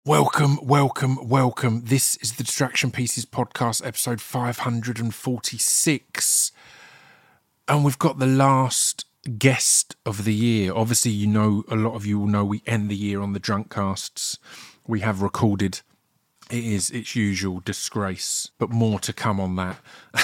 Welcome, welcome, welcome. This is the Distraction Pieces podcast, episode 546. And we've got the last guest of the year. Obviously, you know, a lot of you will know we end the year on the drunk casts. We have recorded. It is its usual disgrace, but more to come on that.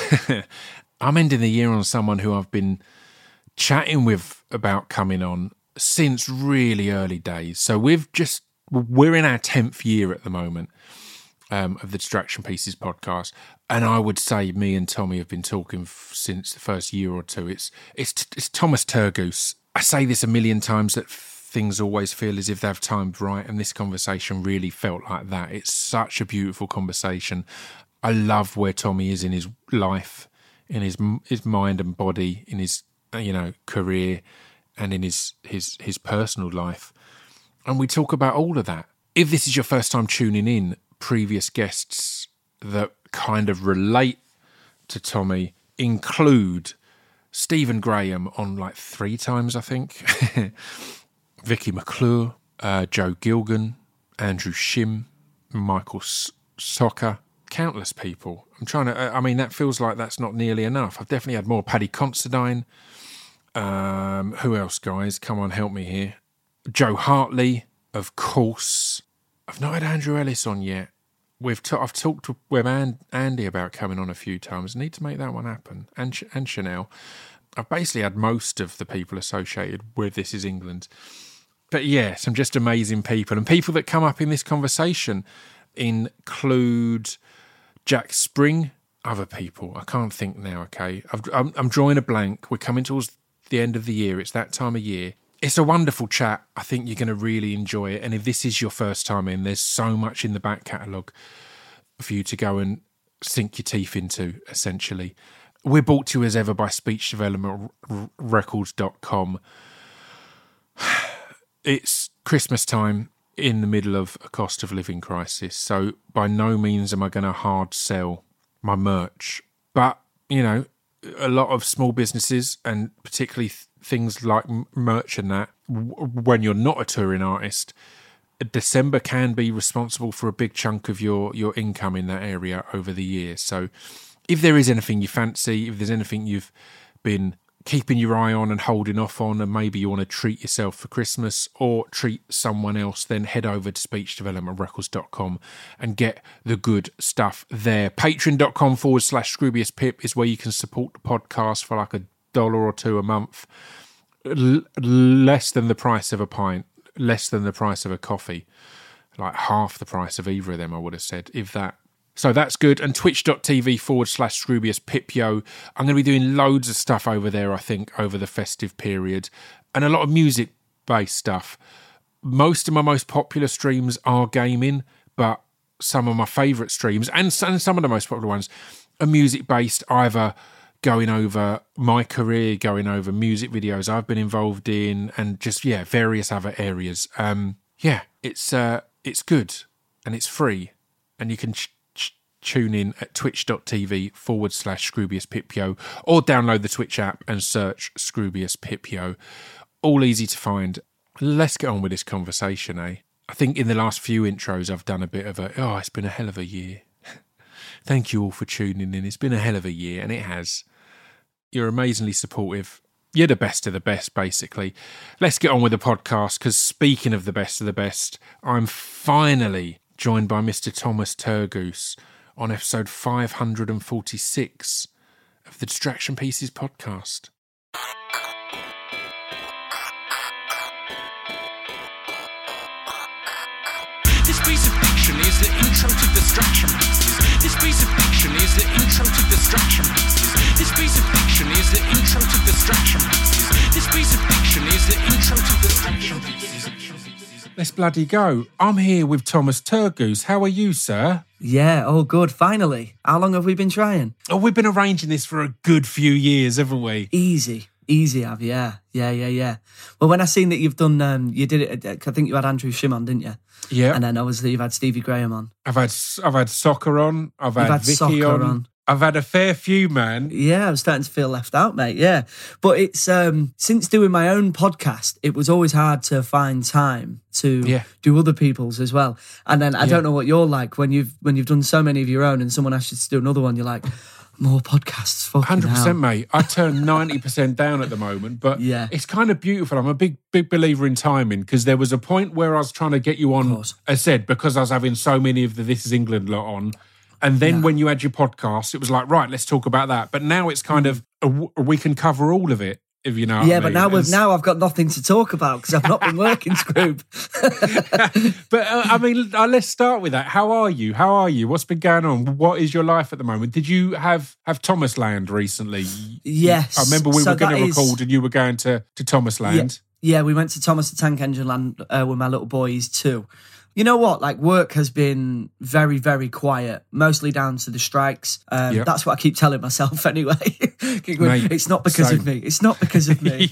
I'm ending the year on someone who I've been chatting with about coming on since really early days. So we're in our 10th year at the moment of the Distraction Pieces podcast. And I would say me and Tommy have been talking since the first year or two. It's Thomas Turgoose. I say this a million times that things always feel as if they've timed right. And this conversation really felt like that. It's such a beautiful conversation. I love where Tommy is in his life, in his mind and body, in his, career and in his personal life. And we talk about all of that. If this is your first time tuning in, previous guests that kind of relate to Tommy include Stephen Graham on like 3 times, I think. Vicky McClure, Joe Gilgan, Andrew Shim, Michael Socker, countless people. That feels like that's not nearly enough. I've definitely had more. Paddy Considine. Who else, guys? Come on, help me here. Joe Hartley, of course. I've not had Andrew Ellis on yet. I've talked with Andy about coming on a few times. Need to make that one happen. And Chanel. I've basically had most of the people associated with This Is England. But yeah, some just amazing people. And people that come up in this conversation include Jack Spring, other people. I can't think now, okay? I'm drawing a blank. We're coming towards the end of the year. It's that time of year. It's a wonderful chat. I think you're going to really enjoy it. And if this is your first time in, there's so much in the back catalogue for you to go and sink your teeth into, essentially. We're brought to you as ever by speechdevelopmentrecords.com. It's Christmas time in the middle of a cost of living crisis. So by no means am I going to hard sell my merch. But, a lot of small businesses, and particularly things like merch and that, when you're not a touring artist, December can be responsible for a big chunk of your income in that area over the year. So if there is anything you fancy, if there's anything you've been keeping your eye on and holding off on, and maybe you want to treat yourself for Christmas or treat someone else, then head over to speechdevelopmentrecords.com and get the good stuff there. Patreon.com/ScroobiusPip is where you can support the podcast for like $1 or $2 a month. Less than the price of a pint, less than the price of a coffee, like half the price of either of them, I would have said, if that. So that's good. And twitch.tv/ScroobiusPipyo. I'm going to be doing loads of stuff over there, I think, over the festive period. And a lot of music-based stuff. Most of my most popular streams are gaming, but some of my favourite streams, and some of the most popular ones, are music-based, either going over my career, going over music videos I've been involved in, and just, various other areas. It's good, and it's free, and you can tune in at twitch.tv/ScroobiusPipyo, or download the Twitch app and search ScroobiusPipyo. All easy to find. Let's get on with this conversation, eh? I think in the last few intros I've done a bit of it's been a hell of a year. Thank you all for tuning in. It's been a hell of a year, and it has. You're amazingly supportive. You're the best of the best, basically. Let's get on with the podcast, because speaking of the best, I'm finally joined by Mr. Thomas Turgoose on episode 546 of the Distraction Pieces podcast. This piece of fiction is the intro to Distraction Pieces. This piece of fiction is the intro to Distraction Pieces. This piece of fiction is the intro to Distraction Pieces. This piece of fiction is the intro to Distraction Pieces. Let's bloody go. I'm here with Thomas Turgoose. How are you, sir? Yeah, oh good, finally. How long have we been trying? Oh, we've been arranging this for a good few years, haven't we? Easy, have yeah. Well, when I seen that you've done, you did it, I think you had Andrew Shim on, didn't you? Yeah. And then obviously you've had Stevie Graham on. I've had Soccer on. I've had Vicky on. I've had a fair few, man. Yeah, I'm starting to feel left out, mate. Yeah. But it's since doing my own podcast, it was always hard to find time to do other people's as well. And then I don't know what you're like when you've done so many of your own and someone asks you to do another one, you're like, more podcasts, fucking 100%, mate. I turn 90% down at the moment, but it's kind of beautiful. I'm a big believer in timing, because there was a point where I was trying to get you on, as I said, because I was having so many of the This Is England lot on. And then when you had your podcast, it was like, right, let's talk about that. But now it's kind of, we can cover all of it, if you know what I mean. But now I've got nothing to talk about because I've not been working, Scroob. But let's start with that. How are you? What's been going on? What is your life at the moment? Did you have Thomas Land recently? Yes. I remember we were going to record and you were going to Thomas Land. Yeah, we went to Thomas the Tank Engine Land with my little boys too. You know what? Like, work has been very, very quiet, mostly down to the strikes. That's what I keep telling myself anyway. Mate, it's not because of me. It's not because of me.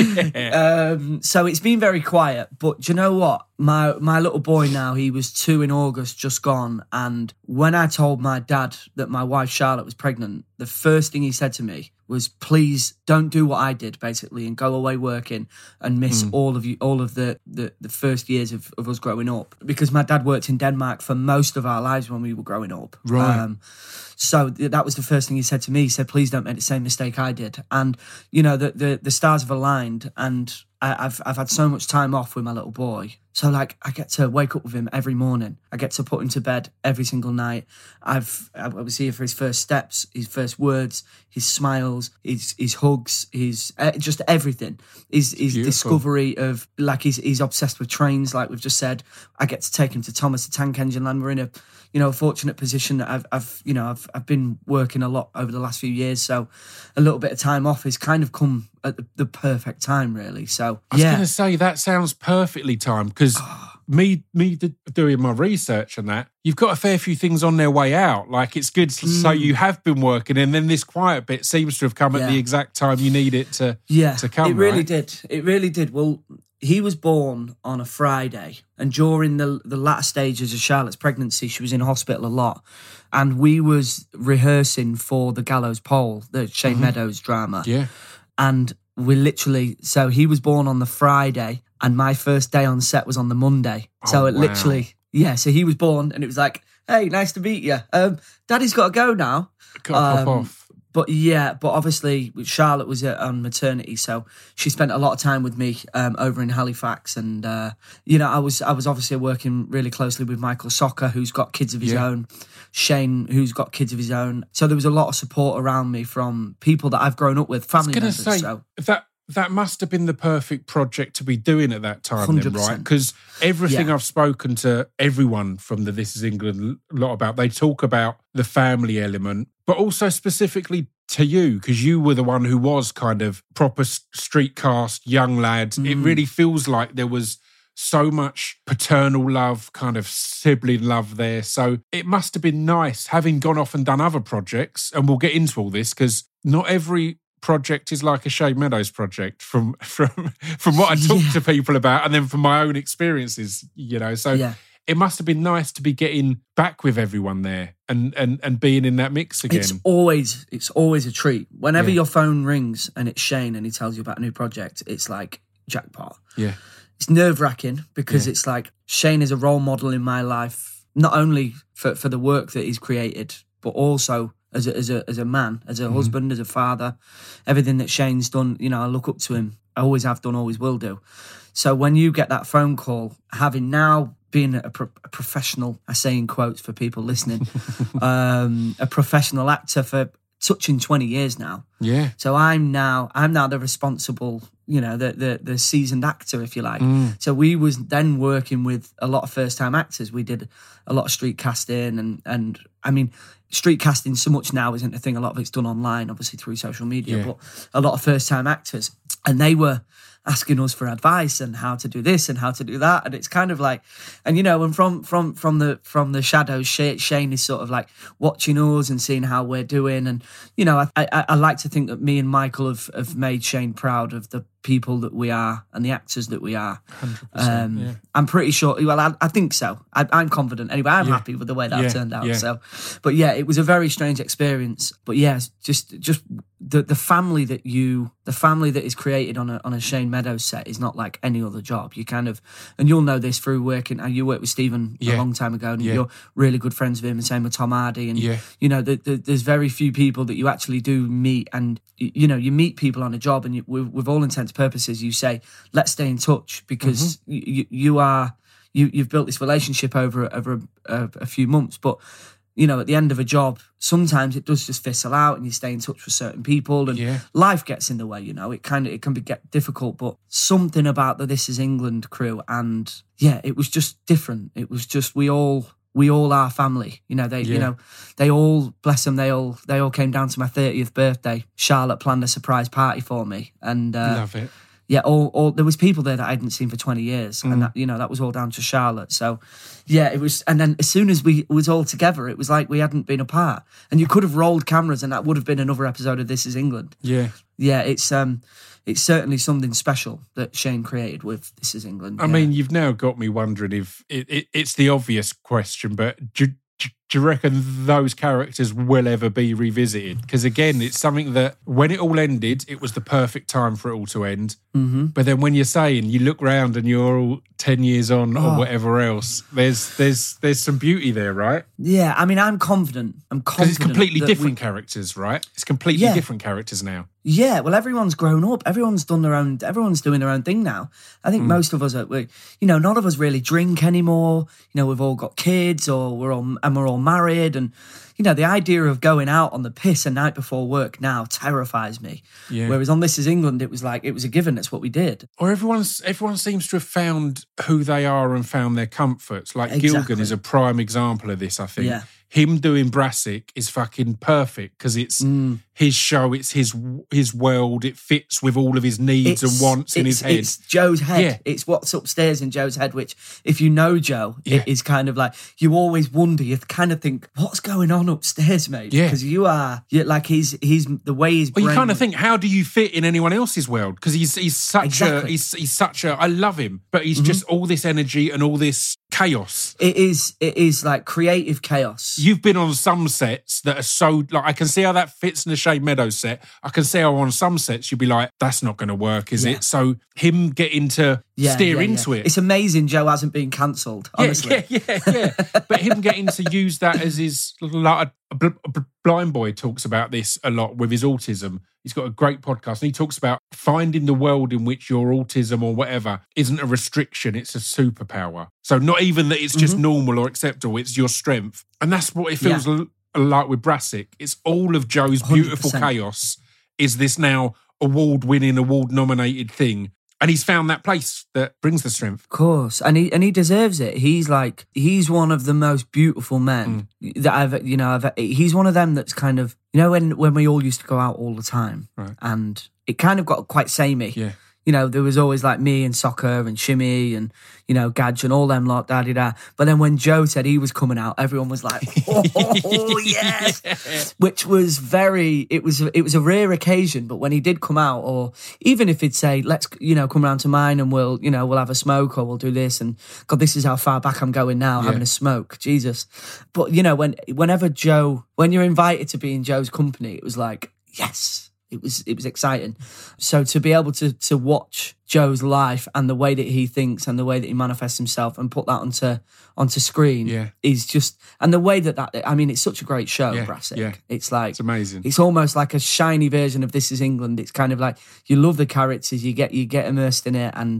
So it's been very quiet. But do you know what? My little boy now, he was 2 in August, just gone. And when I told my dad that my wife Charlotte was pregnant, the first thing he said to me was, please don't do what I did, basically, and go away working and miss all of the first years of us growing up. Because my dad worked in Denmark for most of our lives when we were growing up. Right. So that was the first thing he said to me. He said, please don't make the same mistake I did. And, you know, the stars have aligned, and I've had so much time off with my little boy. So, like, I get to wake up with him every morning. I get to put him to bed every single night. I was here for his first steps, his first words, his smiles, his hugs, his just everything. His discovery of, like, he's obsessed with trains, like we've just said. I get to take him to Thomas the Tank Engine Land. We're in a fortunate position that I've been working a lot over the last few years, so a little bit of time off has kind of come at the perfect time, really. So I was going to say, that sounds perfectly timed, because me doing my research and that, you've got a fair few things on their way out. Like, it's good to say you have been working, and then this quiet bit seems to have come at the exact time you need it to come. It really did. It really did. Well, he was born on a Friday, and during the latter stages of Charlotte's pregnancy, she was in hospital a lot, and we was rehearsing for The Gallows Pole, the Shane Meadows drama. Yeah. And so he was born on the Friday, and my first day on set was on the Monday. So so he was born, and it was like, hey, nice to meet you. Daddy's got to go now. Got to pop off. But obviously Charlotte was on maternity, so she spent a lot of time with me over in Halifax, and I was obviously working really closely with Michael Socker, who's got kids of his own, Shane, who's got kids of his own. So there was a lot of support around me from people that I've grown up with, family members. That must have been the perfect project to be doing at that time, 100%. then, right? Because everything I've spoken to everyone from the This Is England lot about, they talk about the family element, but also specifically to you, because you were the one who was kind of proper street cast, young lad. It really feels like there was so much paternal love, kind of sibling love there. So it must have been nice having gone off and done other projects, and we'll get into all this, because not every project is like a Shane Meadows project from what I talk to people about, and then from my own experiences, so it must have been nice to be getting back with everyone there and being in that mix again. It's always a treat. Whenever your phone rings and it's Shane and he tells you about a new project, it's like jackpot. Yeah. It's nerve-wracking because it's like Shane is a role model in my life, not only for the work that he's created, but also as a man, as a husband, as a father. Everything that Shane's done, I look up to him. I always have done, always will do. So when you get that phone call, having now been a professional, I say in quotes for people listening, a professional actor for touching 20 years now. Yeah. So I'm now the responsible, the seasoned actor, if you like. So we was then working with a lot of first time actors. We did a lot of street casting and I mean, street casting so much now isn't a thing. A lot of it's done online, obviously through social media, but a lot of first time actors. And they were, asking us for advice and how to do this and how to do that. And it's kind of like, and, you know, and from the shadows, Shane is sort of like watching us and seeing how we're doing. And, you know, I like to think that me and Michael have made Shane proud of the people that we are and the actors that we are. 100%, yeah. I'm pretty sure, well, I think so. I'm confident. Anyway, I'm happy with the way that turned out. Yeah. So, but yeah, it was a very strange experience. But yeah, just the family that is created on a Shane Meadows set is not like any other job. You kind of, and you'll know this through working, you worked with Stephen a long time ago, and you're really good friends with him, and same with Tom Hardy. And, you know, there's very few people that you actually do meet, and, you know, you meet people on a job, and with all intents and purposes, you say, let's stay in touch, because you've built this relationship over a few months. But, you know, at the end of a job, sometimes it does just fizzle out, and you stay in touch with certain people, and life gets in the way. You know, it can get difficult. But something about the This Is England crew, and it was just different. It was just we all are family. You know, they all, bless them, they all came down to my 30th birthday. Charlotte planned a surprise party for me, and love it. Yeah, all there was people there that I hadn't seen for 20 years, and that, you know, that was all down to Charlotte. So, yeah, it was. And then as soon as we was all together, it was like we hadn't been apart. And you could have rolled cameras, and that would have been another episode of This Is England. Yeah, it's certainly something special that Shane created with This Is England. I mean, you've now got me wondering if it's the obvious question, but do you reckon those characters will ever be revisited? Because again, it's something that when it all ended, it was the perfect time for it all to end. Mm-hmm. But then when you're saying, you look round and you're all 10 years on or whatever else, there's some beauty there, right? Yeah, I mean, I'm confident. Because it's completely different characters, right? It's completely different characters now. Yeah, well, everyone's grown up. Everyone's doing their own thing now. I think most of us none of us really drink anymore. You know, we've all got kids, or we're all married, and, you know, the idea of going out on the piss a night before work now terrifies me. Yeah. Whereas on This Is England, it was a given. That's what we did. Or everyone seems to have found who they are and found their comforts. Like Gilgan is a prime example of this, I think. Yeah. Him doing Brassic is fucking perfect because it's his show, it's his world, it fits with all of his needs and wants in his head. It's Joe's head. Yeah. It's what's upstairs in Joe's head, which, if you know Joe, it is kind of like, you always wonder, you kind of think, what's going on upstairs, mate? Yeah. Because you're like, he's the way he's you kind of think, how do you fit in anyone else's world? Because he's such a, I love him, but he's just all this energy and all this chaos. It is like creative chaos. You've been on some sets that are so, like, I can see how that fits in the Shane Meadows set. I can see how on some sets you'd be like, that's not going to work, is it? So him getting to steer into it. It's amazing Joe hasn't been cancelled, honestly. Yeah. But him getting to use that as his, like, a blind boy talks about this a lot with his autism. He's got a great podcast, and he talks about finding the world in which your autism or whatever isn't a restriction, it's a superpower. So not even that it's just normal or acceptable, it's your strength. And that's what it feels like with Brassic. It's all of Joe's beautiful 100%. Chaos is this now award-winning, award-nominated thing. And he's found that place that brings the strength. Of course. And he deserves it. He's one of the most beautiful men that he's one of them that's kind of, you know, when we all used to go out all the time, right, and it kind of got quite samey. Yeah. You know, there was always like me and Soccer and Shimmy and, you know, Gadge and all them lot, da-di-da. But then when Joe said he was coming out, everyone was like, oh yes! Which was it was a rare occasion, but when he did come out, or even if he'd say, let's, you know, come round to mine and we'll have a smoke, or we'll do this, and God, this is how far back I'm going now, having a smoke, Jesus. But, you know, when you're invited to be in Joe's company, it was like, yes. It was exciting. So to be able to watch Joe's life and the way that he thinks and the way that he manifests himself and put that onto screen is just, and the way that I mean, it's such a great show, Brassic. Yeah. It's like, it's amazing. It's almost like a shiny version of This Is England. It's kind of like, you love the characters, you get immersed in it, and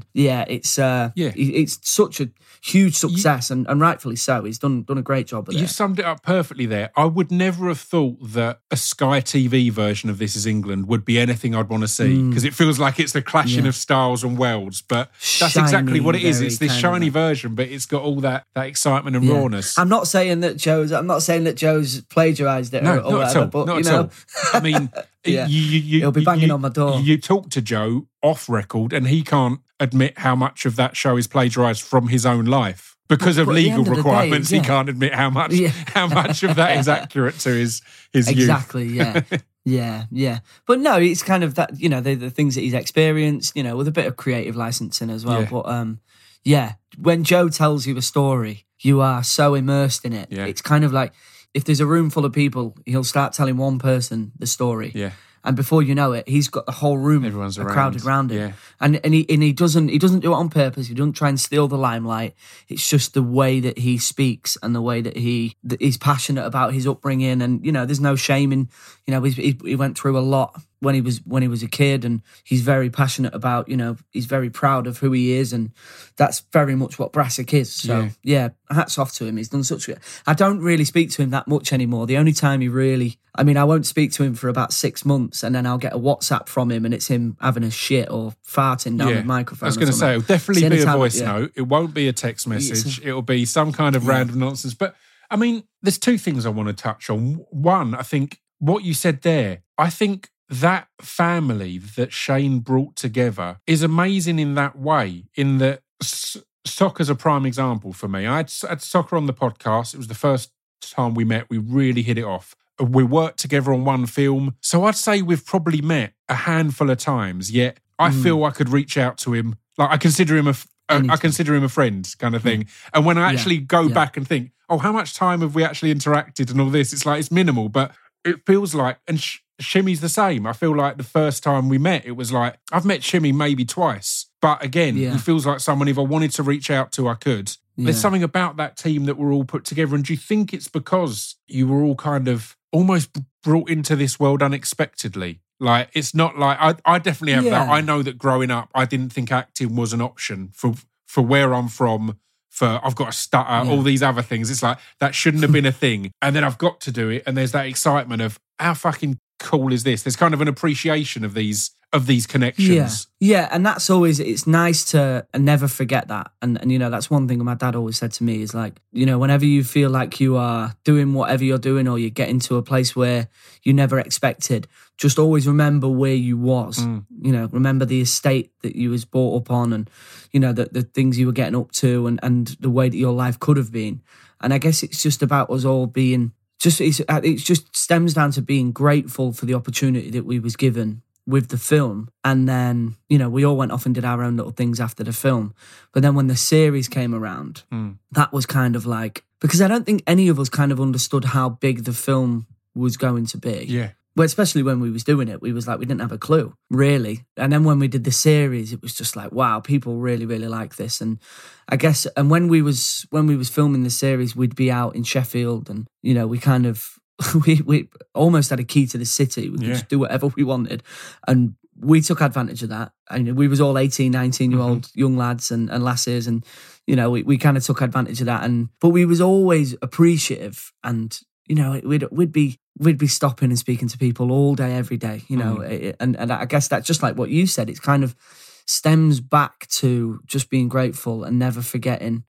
it's such a huge success, and rightfully so. He's done a great job with it. You summed it up perfectly there. I would never have thought that a Sky TV version of This Is England would be anything I'd want to see, because it feels like it's the clashing of styles Wales and Wells, but that's Shiny, exactly what it is. very It's this kind of shiny a- version, but it's got all that excitement and Yeah. rawness. I'm not saying that Joe's plagiarised it No, or not whatever, at all. but Not you at know, all. I mean, Yeah. you, He'll be banging on my door. You talk to Joe off record, and he can't admit how much of that show is plagiarised from his own life. Because of But at the legal end of the day, requirements, he yeah. can't admit how much Yeah. how much of that is accurate to his youth. Exactly, yeah. Yeah. But no, it's kind of that, you know, the things that he's experienced, you know, with a bit of creative licensing as well. Yeah. But when Joe tells you a story, you are so immersed in it. Yeah. It's kind of like if there's a room full of people, he'll start telling one person the story. Yeah. And before you know it, he's got the whole room Everyone's crowded around him. Yeah. And he doesn't do it on purpose. He doesn't try and steal the limelight. It's just the way that he speaks and the way that he's passionate about his upbringing. And you know, there's no shame in, you know, he went through a lot when he was a kid, and he's very passionate about, you know, he's very proud of who he is, and that's very much what Brassic is. So yeah, hats off to him. He's done such a. I don't really speak to him that much anymore. The only time I won't speak to him for about 6 months, and then I'll get a WhatsApp from him, and it's him having a shit or farting down the microphone. I was going to say, it'll definitely It's be a anytime- voice yeah. note. It won't be a text message. It'll be some kind of random nonsense. But I mean, there's two things I want to touch on. One, I think what you said there, I think that family that Shane brought together is amazing in that way, in that soccer's a prime example for me. I had soccer on the podcast. It was the first time we met. We really hit it off. We worked together on one film. So I'd say we've probably met a handful of times, yet I feel I could reach out to him. Like I consider him I consider him a friend kind of thing. And when I actually go back and think, oh, how much time have we actually interacted and all this? It's like, it's minimal, but it feels like, and Shimmy's the same. I feel like the first time we met, it was like, I've met Shimmy maybe twice, but again, he feels like someone, if I wanted to reach out to, I could. There's something about that team that we're all put together. And do you think it's because you were all kind of almost brought into this world unexpectedly? Like, it's not like, I definitely have that. I know that growing up, I didn't think acting was an option for where I'm from, for I've got to stutter, all these other things. It's like, that shouldn't have been a thing. And then I've got to do it. And there's that excitement of, how fucking cool is this? There's kind of an appreciation of these connections. Yeah, and that's always, it's nice to never forget that. And you know, that's one thing my dad always said to me is like, you know, whenever you feel like you are doing whatever you're doing or you get into a place where you never expected, just always remember where you was. You know, remember the estate that you was brought up on, and, you know, the things you were getting up to, and the way that your life could have been. And I guess it's just about us all being, it just stems down to being grateful for the opportunity that we was given with the film. And then, you know, we all went off and did our own little things after the film. But then when the series came around, that was kind of like, because I don't think any of us kind of understood how big the film was going to be. Yeah. Well, especially when we was doing it, we was like, we didn't have a clue, really. And then when we did the series, it was just like, wow, people really, really like this. And I guess, and when we was filming the series, we'd be out in Sheffield, and, you know, we kind of, we almost had a key to the city. We could just do whatever we wanted. And we took advantage of that. And we was all 18, 19-year-old young lads and lasses. And, you know, we kind of took advantage of that. But we was always appreciative. And, you know, we'd be stopping and speaking to people all day, every day, you know. And I guess that's just like what you said. It's kind of stems back to just being grateful and never forgetting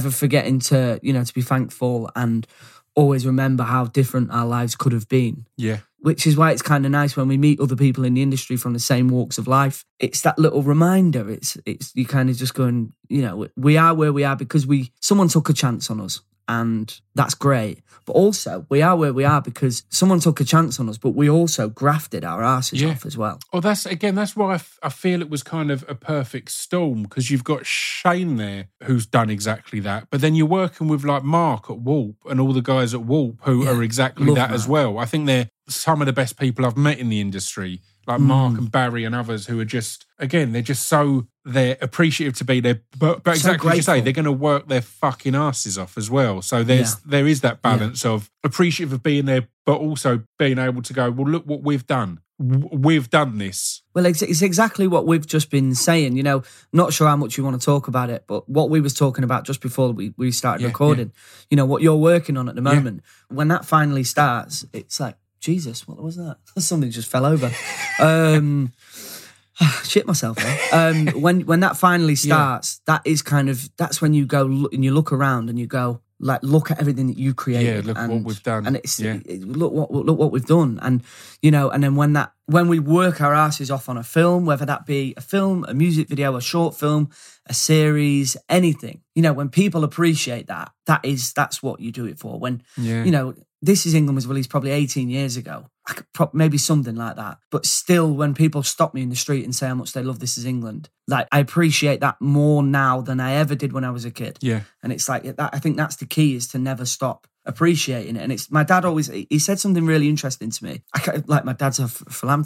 to, you know, to be thankful and always remember how different our lives could have been. Yeah. Which is why it's kind of nice when we meet other people in the industry from the same walks of life. It's that little reminder. It's you kind of just going, you know, we are where we are because someone took a chance on us. And that's great. But also, we are where we are because someone took a chance on us, but we also grafted our asses off as well. Well, that's why I feel it was kind of a perfect storm, because you've got Shane there who's done exactly that. But then you're working with like Mark at Warp and all the guys at Warp who are exactly that as well. I think they're some of the best people I've met in the industry. Like Mark and Barry and others who are just, again, they're appreciative to be there, but exactly as you say, they're going to work their fucking asses off as well. So there is that balance of appreciative of being there, but also being able to go, well, look what we've done. We've done this. Well, it's exactly what we've just been saying. You know, not sure how much you want to talk about it, but what we was talking about just before we started recording, you know, what you're working on at the moment, when that finally starts, it's like, Jesus, what was that? Something just fell over. Shit myself. When that finally starts, that's when you go and you look around and you go, like, look at everything that you created. Yeah, look what we've done. And look what we've done. And, you know, and then when we work our asses off on a film, whether that be a film, a music video, a short film, a series, anything, you know, when people appreciate that's what you do it for. When, you know, This Is England was released probably 18 years ago. Maybe something like that. But still, when people stop me in the street and say how much they love This Is England, like, I appreciate that more now than I ever did when I was a kid. Yeah. And it's like, I think that's the key, is to never stop appreciating it. And it's, my dad always, he said something really interesting to me. My dad's a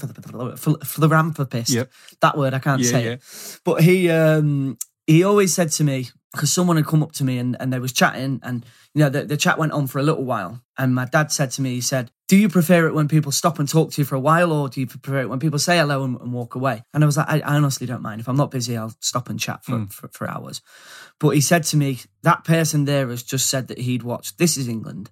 philanthropist. Yep. That word, I can't say it. But he always said to me, because someone had come up to me and they was chatting, and, you know, the chat went on for a little while. And my dad said to me, he said, do you prefer it when people stop and talk to you for a while, or do you prefer it when people say hello and walk away? And I was like, I honestly don't mind. If I'm not busy, I'll stop and chat for hours. But he said to me, that person there has just said that he'd watched This Is England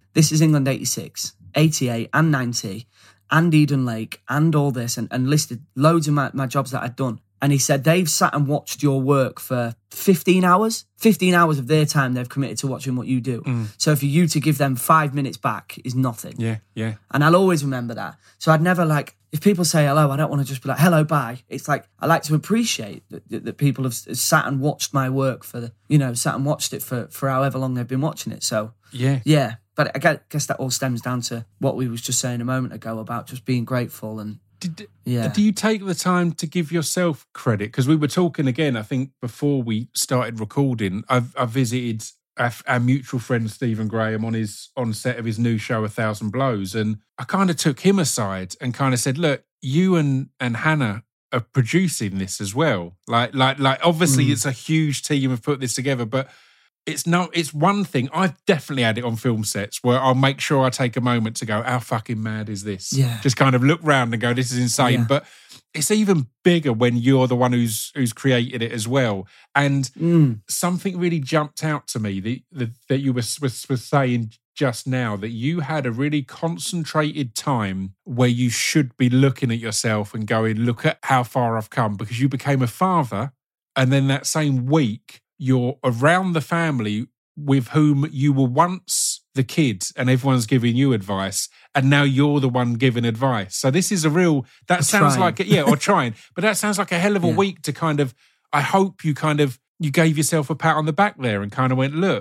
86, 88 and 90, and Eden Lake, and all this, and listed loads of my jobs that I'd done. And he said, they've sat and watched your work for 15 hours. 15 hours of their time they've committed to watching what you do. So for you to give them 5 minutes back is nothing. Yeah. And I'll always remember that. So I'd never, like, if people say hello, I don't want to just be like, hello, bye. It's like, I like to appreciate that people have sat and watched my work sat and watched it for however long they've been watching it. So, yeah. But I guess that all stems down to what we was just saying a moment ago about just being grateful. And do you take the time to give yourself credit? Because we were talking again, I think, before we started recording. I visited our mutual friend Stephen Graham on set of his new show 1,000 Blows, and I kind of took him aside and kind of said, look, you and Hannah are producing this as well. Like obviously it's a huge team have put this together, but it's one thing. I've definitely had it on film sets where I'll make sure I take a moment to go, how fucking mad is this? Yeah. Just kind of look round and go, this is insane. Yeah. But it's even bigger when you're the one who's created it as well. And something really jumped out to me that you were saying just now, that you had a really concentrated time where you should be looking at yourself and going, look at how far I've come, because you became a father. And then that same week, you're around the family with whom you were once the kids, and everyone's giving you advice, and now you're the one giving advice. So this is or trying, but that sounds like a hell of a week to kind of, I hope you gave yourself a pat on the back there and kind of went, look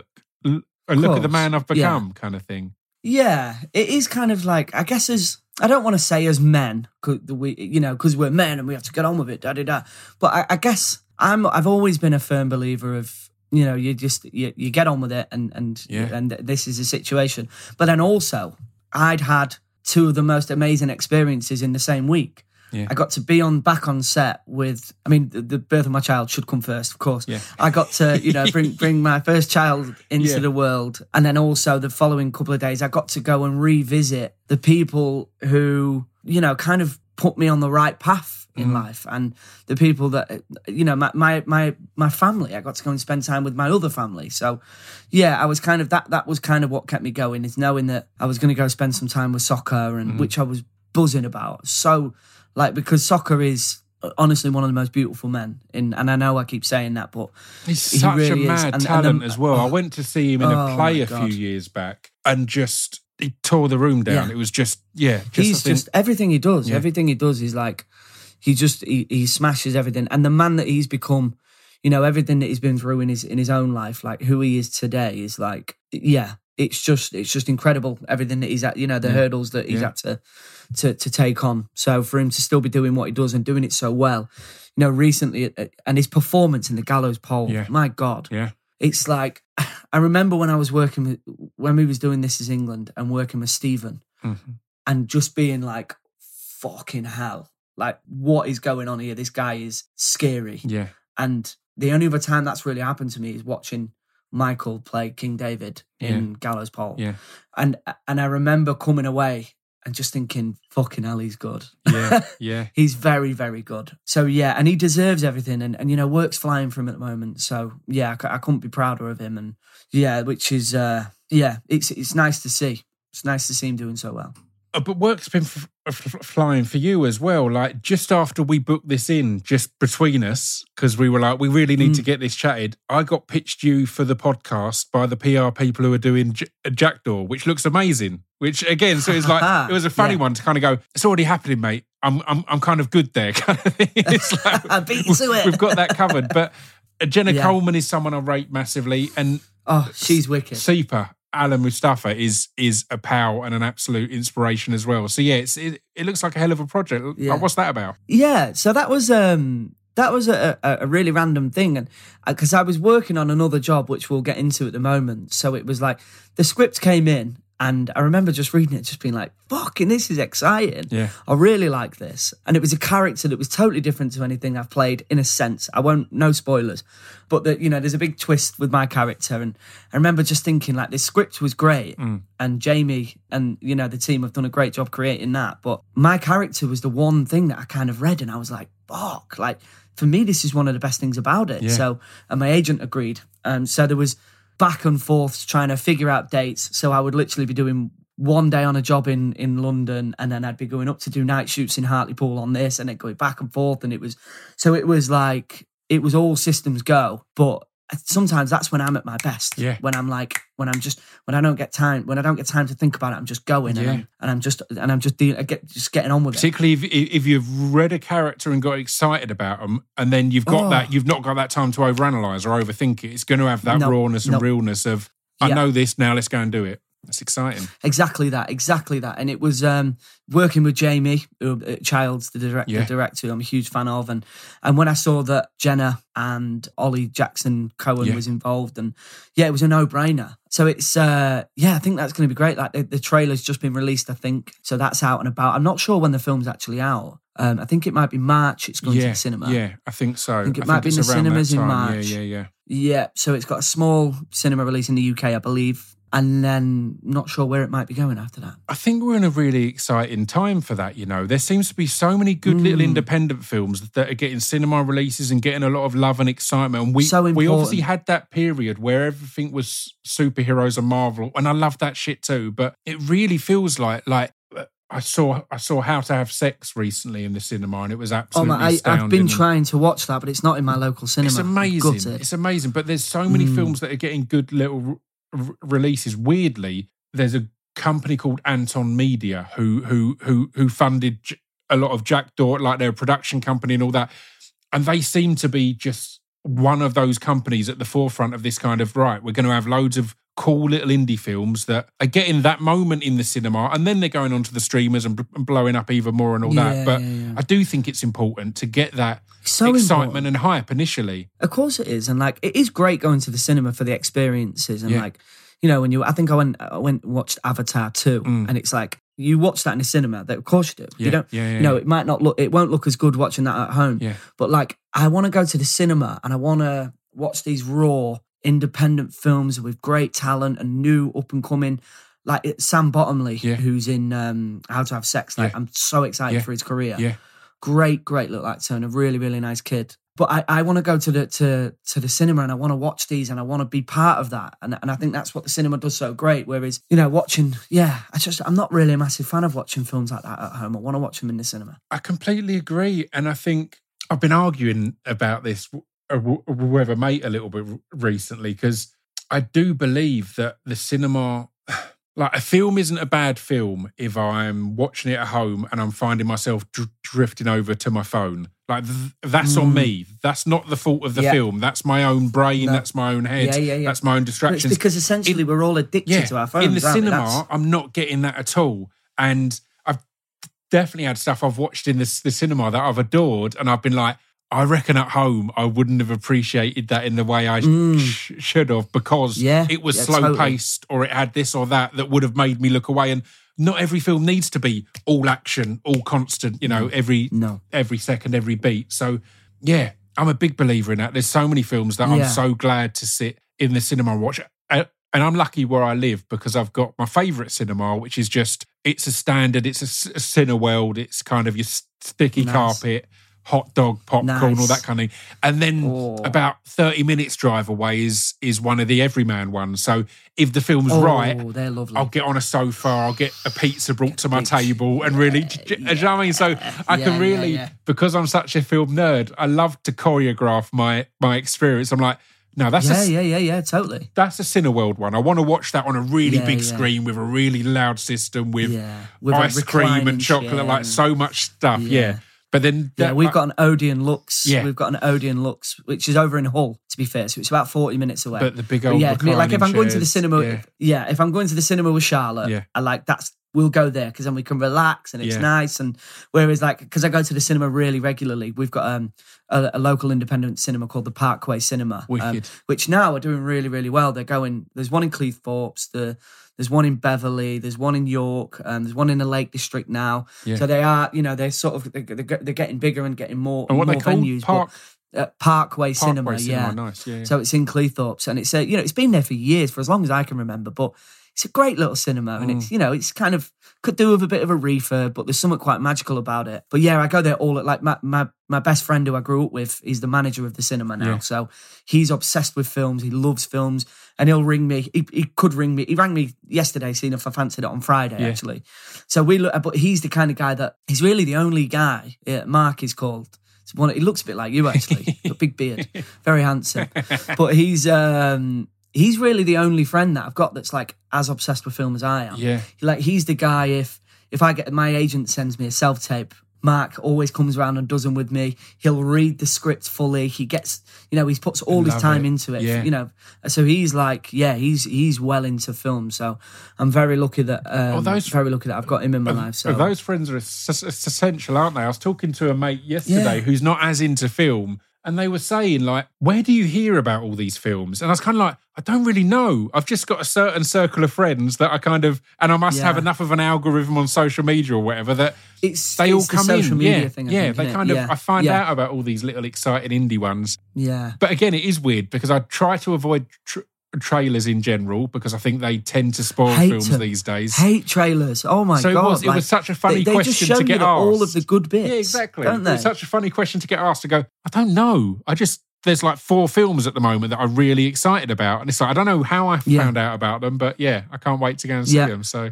at the man I've become, kind of thing. Yeah, it is kind of like, I guess I don't want to say as men, because we're men and we have to get on with it, but I guess I've always been a firm believer of, you know, you get on with it and this is a situation. But then also, I'd had two of the most amazing experiences in the same week. Yeah. I got to be back on set with, I mean, the birth of my child should come first, of course. Yeah. I got to, bring my first child into the world. And then also the following couple of days, I got to go and revisit the people who, kind of put me on the right path in life, and the people that, my family. I got to go and spend time with my other family. So, I was kind of, that was kind of what kept me going, is knowing that I was going to go spend some time with soccer, and which I was buzzing about. So, because soccer is honestly one of the most beautiful men and I know I keep saying that, but he's such really a mad talent as well. I went to see him in a play a few years back, and just he tore the room down. It was just everything he does. Yeah. Everything he does is like he smashes everything. And the man that he's become, everything that he's been through in his own life, like who he is today, is like, it's just incredible. Everything that he's at, the hurdles that he's had to take on. So for him to still be doing what he does and doing it so well, recently, and his performance in the Gallows Pole, my God, it's like, I remember when I was when we was doing This Is England and working with Stephen, and just being like, fucking hell, like what is going on here? This guy is scary. Yeah. And the only other time that's really happened to me is watching Michael play King David in Gallows Pole. Yeah. And I remember coming away and just thinking, fucking hell, he's good. Yeah, yeah. He's very, very good. So, and he deserves everything. And work's flying for him at the moment. So, I couldn't be prouder of him. And, which is, it's nice to see. It's nice to see him doing so well. But work's been flying for you as well. Like, just after we booked this in, just between us, because we were like, we really need to get this chatted, I got pitched you for the podcast by the PR people who are doing Jackdaw, which looks amazing. Which, again, so it's like, it was a funny one to kind of go, it's already happening, mate. I'm kind of good there, kind of thing. It's like, I beat you to it. We've got that covered. But Jenna Coleman is someone I rate massively. And she's wicked. Super. Alan Mustafa is a pal and an absolute inspiration as well. So yeah, it looks like a hell of a project. Yeah. What's that about? Yeah, so that was a really random thing, and because I was working on another job, which we'll get into at the moment. So it was like the script came in, and I remember just reading it, just being like, "Fucking, this is exciting! Yeah, I really like this." And it was a character that was totally different to anything I've played, in a sense. I won't, no spoilers, but there's a big twist with my character, and I remember just thinking like, this script was great, and Jamie and the team have done a great job creating that. But my character was the one thing that I kind of read, and I was like, "Fuck!" Like, for me, this is one of the best things about it. Yeah. So, and my agent agreed, so there was back and forth trying to figure out dates. So I would literally be doing one day on a job in London, and then I'd be going up to do night shoots in Hartlepool on this, and then going back and forth. And it was like, it was all systems go. But sometimes that's when I'm at my best. Yeah. When I don't get time to think about it, I'm just going, and I'm just getting on with it. Particularly if you've read a character and got excited about them, and then you've got you've not got that time to overanalyze or overthink it. It's going to have that rawness and realness of, I know this now, let's go and do it. That's exciting. Exactly that. And it was working with Jamie Childs, the director, who I'm a huge fan of. And when I saw that Jenna and Ollie Jackson Cohen was involved, and it was a no-brainer. So it's, I think that's going to be great. Like the trailer's just been released, I think. So that's out and about. I'm not sure when the film's actually out. I think it might be March. It's going to the cinema. Yeah, I think so. I think it might be in the cinemas in March. Yeah. Yeah, so it's got a small cinema release in the UK, I believe. And then not sure where it might be going after that. I think we're in a really exciting time for that, There seems to be so many good little independent films that are getting cinema releases and getting a lot of love and excitement. And we obviously had that period where everything was superheroes and Marvel, and I love that shit too. But it really feels like I saw How to Have Sex recently in the cinema, and it was absolutely astounding. I've been trying to watch that, but it's not in my local cinema. It's amazing. It's amazing. But there's so many films that are getting good little releases. Weirdly, there's a company called Anton Media who funded a lot of Jackdaw, like their production company and all that, and they seem to be just one of those companies at the forefront of this kind of, right, we're going to have loads of cool little indie films that are getting that moment in the cinema, and then they're going on to the streamers and blowing up even more and all that. But I do think it's important to get that excitement and hype initially. Of course it is. And like, it is great going to the cinema for the experiences. And like, I think I went and watched Avatar 2, and it's like, you watch that in a cinema, that of course you do. Yeah, you don't, it might not look, it won't look as good watching that at home. Yeah. But like, I want to go to the cinema and I want to watch these raw independent films with great talent and new up and coming, like Sam Bottomley, who's in How to Have Sex. Like, I'm so excited for his career. Yeah. Great little actor and a really, really nice kid. But I want to go to the cinema, and I want to watch these, and I want to be part of that. And I think that's what the cinema does so great. Whereas, watching, I'm not really a massive fan of watching films like that at home. I want to watch them in the cinema. I completely agree. And I think I've been arguing about this with a mate a little bit recently, because I do believe that the cinema, like, a film isn't a bad film if I'm watching it at home and I'm finding myself drifting over to my phone. Like, that's on me. That's not the fault of the film. That's my own brain. No. That's my own head. That's my own distractions. It's because essentially we're all addicted to our phones. In the cinema, I'm not getting that at all. And I've definitely had stuff I've watched in the cinema that I've adored, and I've been like, I reckon at home I wouldn't have appreciated that in the way I should have, because it was slow-paced, or it had this or that would have made me look away. And not every film needs to be all action, all constant, every second, every beat. So, I'm a big believer in that. There's so many films that I'm so glad to sit in the cinema and watch. And I'm lucky where I live, because I've got my favourite cinema, which is just, it's a standard, it's a Cineworld, it's kind of your sticky carpet, hot dog, popcorn, all that kind of thing. And then about 30 minutes drive away is one of the Everyman ones. So if the film's right, they're lovely. I'll get on a sofa, I'll get a pizza brought to my table and really, do you know what I mean? So I can really, because I'm such a film nerd, I love to choreograph my experience. I'm like, no, that's totally. That's a Cineworld one. I want to watch that on a really big screen with a really loud system with ice cream and chocolate, like so much stuff. Yeah. But then we've got an Odeon Lux. Yeah. We've got an Odeon Lux, which is over in Hull, to be fair. So it's about 40 minutes away. But the big old like if I'm going to the cinema, if I'm going to the cinema with Charlotte, I like we'll go there because then we can relax and it's nice. And whereas like, because I go to the cinema really regularly, we've got a local independent cinema called the Parkway Cinema, which now are doing really, really well. There's one in Cleethorpes, there's one in Beverley, there's one in York, there's one in the Lake District now. Yeah. So they are, they're sort of, they're getting bigger and getting more, and what more they called? venues. Parkway Cinema, Nice. Yeah. So it's in Cleethorpes and it's, it's been there for years, for as long as I can remember, but it's a great little cinema and it's, it's kind of, could do with a bit of a refurb, but there's something quite magical about it. But yeah, I go there all like my best friend who I grew up with, he's the manager of the cinema now. Yeah. So he's obsessed with films. He loves films and he'll ring me. He could ring me. He rang me yesterday, seeing if I fancied it on Friday, actually. So but he's the kind of guy that, he's really the only guy, Mark is called. He looks a bit like you, actually. A big beard, very handsome. But he's really the only friend that I've got that's like as obsessed with film as I am. Yeah. Like he's the guy, if my agent sends me a self-tape, Mark always comes around and does them with me. He'll read the script fully. He gets, he puts all his time into it. Yeah. So he's like, he's well into film. So I'm very lucky that I've got him in my life. So those friends are essential, aren't they? I was talking to a mate yesterday who's not as into film. And they were saying, like, where do you hear about all these films? And I was kind of like, I don't really know. I've just got a certain circle of friends that I kind of, and I must have enough of an algorithm on social media or whatever that they all come in. Social media thing, I think, I find out about all these little exciting indie ones. Yeah. But again, it is weird because I try to avoid trailers in general because I think they tend to spoil films these days. Hate trailers. Oh my God. It was such a funny question to get asked. All of the good bits. Yeah, exactly. Don't they? It was such a funny question to get asked to go, I don't know. There's like 4 films at the moment that I'm really excited about. And it's like, I don't know how I found out about them, but I can't wait to go and see them. So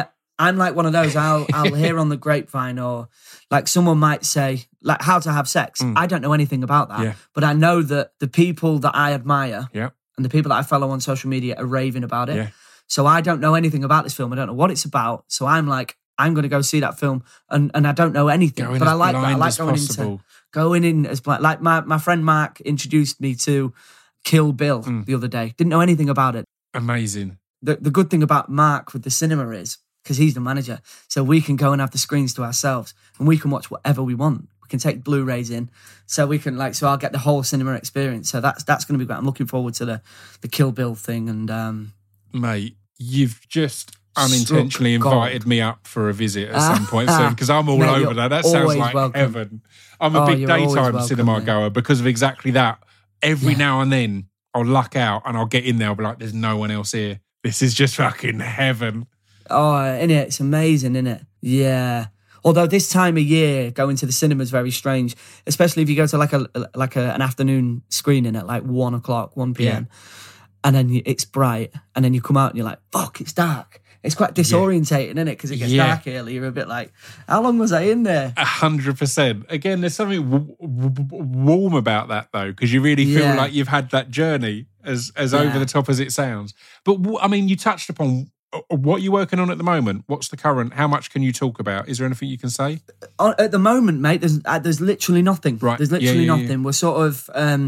I'm like one of those, I'll hear on the grapevine or like someone might say, like How to Have Sex. I don't know anything about that. Yeah. But I know that the people that I admire and the people that I follow on social media are raving about it. Yeah. So I don't know anything about this film. I don't know what it's about. So I'm like, I'm going to go see that film and I don't know anything. But I like that. I like going in as blind. Like my friend Mark introduced me to Kill Bill the other day. Didn't know anything about it. Amazing. The good thing about Mark with the cinema is, because he's the manager, so we can go and have the screens to ourselves and we can watch whatever we want. We can take Blu-rays in, so we can so I'll get the whole cinema experience. So that's going to be great. I'm looking forward to the Kill Bill thing. And mate, you've just unintentionally invited me up for a visit at some point soon because I'm all over that. That sounds like heaven. I'm a big daytime cinema goer because of exactly that. Every now and then I'll luck out and I'll get in there. I'll be like, "There's no one else here. This is just fucking heaven." Oh, innit? It's amazing, innit? Yeah. Although this time of year, going to the cinema is very strange, especially if you go to an afternoon screening at like 1 p.m. And then it's bright, and then you come out and you're like, fuck, it's dark. It's quite disorientating, isn't it? Because it gets dark early. You're a bit like, how long was I in there? 100%. Again, there's something warm about that, though, because you really feel like you've had that journey, as over the top as it sounds. But, I mean, you touched upon what you're working on at the moment. What's the current? How much can you talk about? Is there anything you can say? At the moment, mate, there's literally nothing. Right. There's literally nothing. Yeah. We're sort of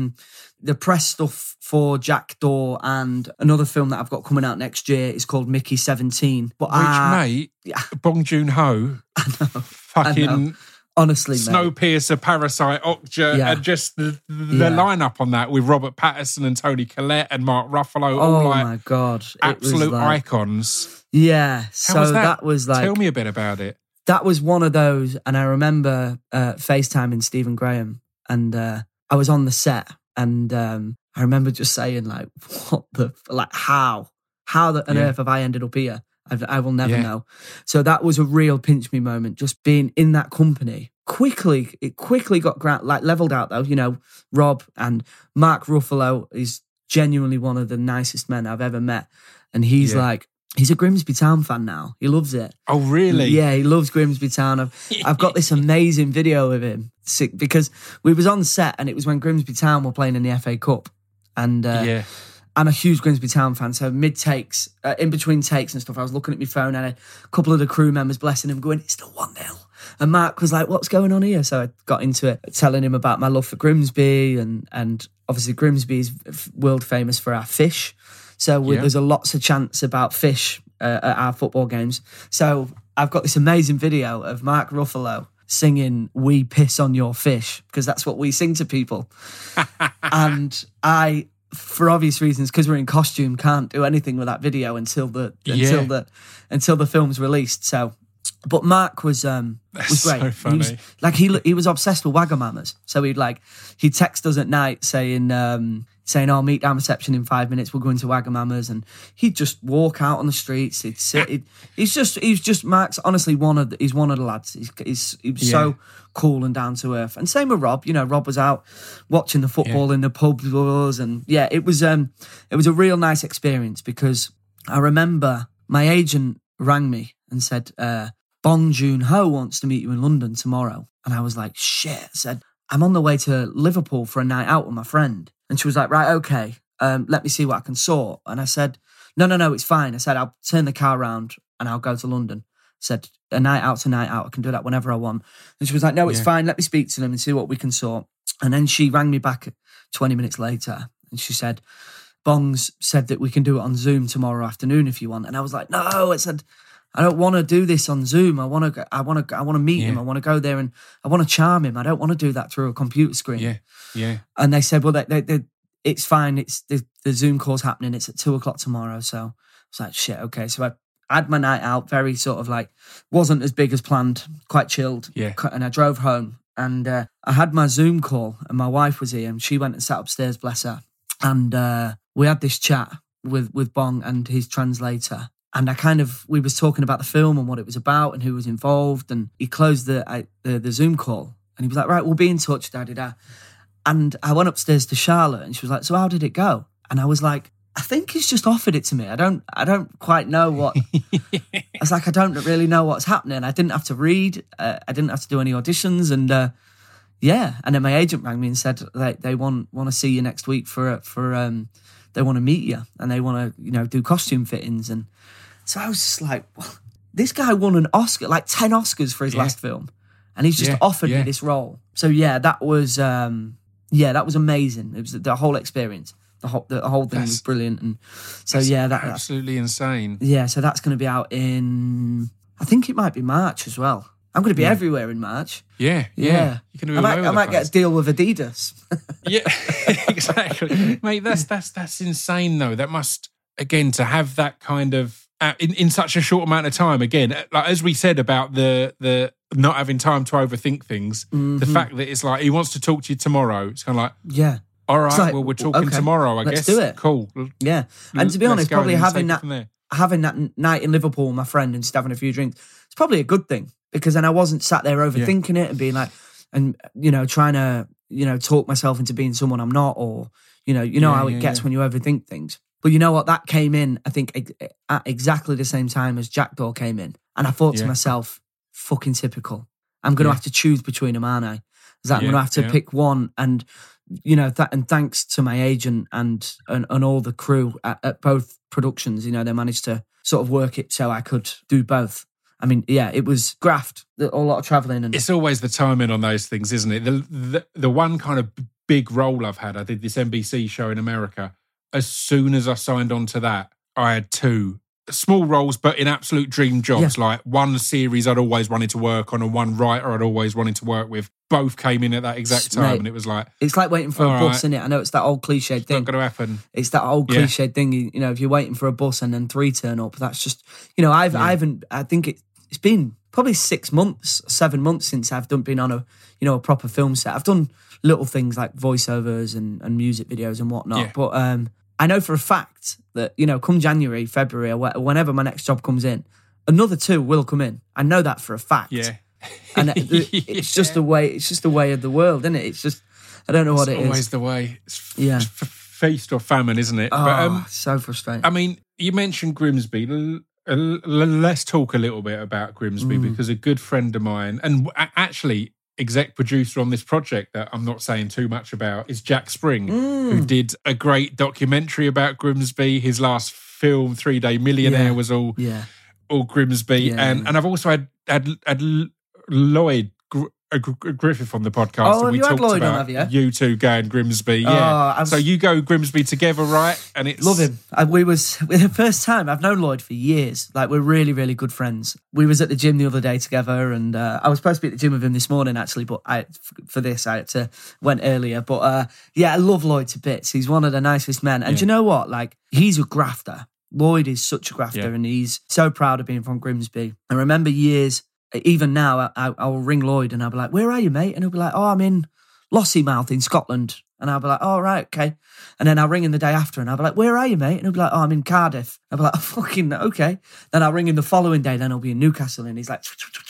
the press stuff for Jackdaw and another film that I've got coming out next year is called Mickey 17. But mate, Bong Joon-ho, fucking... I know. Honestly, Snowpiercer, Parasite, Okja, and just the lineup on that with Robert Pattinson and Toni Collette and Mark Ruffalo, all my God, absolute icons. Yeah, so that was like... Tell me a bit about it. That was one of those, and I remember FaceTiming Stephen Graham, and I was on the set, and I remember just saying, like, how on earth have I ended up here? I will never Yeah. know. So that was a real pinch me moment, just being in that company. It quickly got leveled out though. You know, Rob and Mark Ruffalo is genuinely one of the nicest men I've ever met. And he's he's a Grimsby Town fan now. He loves it. Oh, really? Yeah, he loves Grimsby Town. I've got this amazing video of him because we was on set and it was when Grimsby Town were playing in the FA Cup. And I'm a huge Grimsby Town fan, so mid takes, in between takes and stuff, I was looking at my phone and a couple of the crew members, blessing him, going, it's still 1-0. And Mark was like, what's going on here? So I got into it, telling him about my love for Grimsby, and obviously Grimsby is world famous for our fish. So there's a lots of chants about fish at our football games. So I've got this amazing video of Mark Ruffalo singing "We Piss on Your Fish" because that's what we sing to people. And I, for obvious reasons, because we're in costume, can't do anything with that video until the film's released. So, but Mark was great. So funny. He was obsessed with Wagamamas. So he'd text us at night saying, I'll meet down reception in 5 minutes. We're going to Wagamamas, and he'd just walk out on the streets. He'd sit. He's just Mark's. Honestly, he's one of the lads. He was so cool and down to earth. And same with Rob. You know, Rob was out watching the football in the pubs with us, and it was a real nice experience because I remember my agent rang me and said, Bong Joon-ho wants to meet you in London tomorrow. And I was like, shit. I said, I'm on the way to Liverpool for a night out with my friend. And she was like, right, okay, let me see what I can sort. And I said, no, it's fine. I said, I'll turn the car around and I'll go to London. I said, a night out to night out, I can do that whenever I want. And she was like, no, it's fine. Let me speak to them and see what we can sort. And then she rang me back 20 minutes later and she said, Bong's said that we can do it on Zoom tomorrow afternoon if you want. And I was like, no, I said, I don't want to do this on Zoom. I want to meet him. I want to go there and I want to charm him. I don't want to do that through a computer screen. Yeah. And they said, well, it's fine. It's the Zoom call's happening. It's at 2:00 tomorrow. So I was like, shit, okay. So I had my night out, very sort of wasn't as big as planned, quite chilled. Yeah. And I drove home and I had my Zoom call and my wife was here and she went and sat upstairs, bless her. And we had this chat with Bong and his translator. And we was talking about the film and what it was about and who was involved. And he closed the Zoom call and he was like, right, we'll be in touch, da-da-da. And I went upstairs to Charlotte and she was like, so how did it go? And I was like, I think he's just offered it to me. I don't quite know what. I was like, I don't really know what's happening. I didn't have to read. I didn't have to do any auditions. And and then my agent rang me and said they want to see you next week for they want to meet you and they want to do costume fittings. And so I was just like, well, this guy won an Oscar, 10 Oscars for his last film, and he's just offered me this role. So that was amazing. It was the whole experience. The whole thing was brilliant, and so that's absolutely insane. Yeah, so that's going to be out in, I think it might be March as well. I'm going to be everywhere in March. Yeah. You can I might get a deal with Adidas. Yeah, exactly, mate. That's insane though. That must, again, to have that kind of in such a short amount of time. Again, as we said about the not having time to overthink things, the fact that it's like he wants to talk to you tomorrow. It's kind of like all right, well, we're talking tomorrow, I guess. Let's do it. Cool. Yeah. And to be honest, probably having that night in Liverpool with my friend and just having a few drinks, it's probably a good thing because then I wasn't sat there overthinking it and being like, and, trying to, talk myself into being someone I'm not, or, how it gets when you overthink things. But you know what? That came in, I think, at exactly the same time as Jackdaw came in. And I thought to myself, fucking typical. I'm going to have to choose between them, aren't I? I'm going to have to pick one. And, and thanks to my agent and all the crew at both productions, they managed to sort of work it so I could do both. I mean, it was graft, a lot of travelling. And it's always the timing on those things, isn't it? The one kind of big role I've had, I did this NBC show in America. As soon as I signed on to that, I had 2 small roles, but in absolute dream jobs. Like one series I'd always wanted to work on and one writer I'd always wanted to work with. Both came in at that exact time. And it was like... It's like waiting for a bus, isn't it? I know it's that old cliched thing. It's not going to happen. It's that old cliched thing, if you're waiting for a bus and then 3 turn up, that's just... I think it's been probably 6 months, 7 months since I've been on a proper film set. I've done little things like voiceovers and music videos and whatnot. But I know for a fact that, you know, come January, February, or whenever my next job comes in, another 2 will come in. I know that for a fact. Yeah. And it's just the way. It's just the way of the world, isn't it? It's just, I don't know what it is. It's always the way. It's Yeah. feast or famine, isn't it? Oh, so frustrating. I mean, you mentioned Grimsby. Let's talk a little bit about Grimsby because a good friend of mine, and actually exec producer on this project that I'm not saying too much about, is Jack Spring, who did a great documentary about Grimsby. His last film, 3 Day Millionaire, was all Grimsby, and I've also had Lloyd Griffith on the podcast. Oh, and we you had talked Lloyd about on, have you? You two going Grimsby, yeah. So you go Grimsby together, right? And it's love him. We the first time. I've known Lloyd for years. Like, we're really, really good friends. We was at the gym the other day together, and I was supposed to be at the gym with him this morning actually, but for this I had to went earlier. But I love Lloyd to bits. He's one of the nicest men, and you know what? Like, he's a grafter. Lloyd is such a grafter, and he's so proud of being from Grimsby. I remember years. Even now, I'll ring Lloyd and I'll be like, "Where are you, mate?" And he'll be like, "Oh, I'm in Lossiemouth in Scotland." And I'll be like, "Oh, right, okay." And then I'll ring him the day after and I'll be like, "Where are you, mate?" And he'll be like, "Oh, I'm in Cardiff." I'll be like, "Oh, fucking okay." Then I'll ring him the following day, then I'll be in Newcastle, and he's like,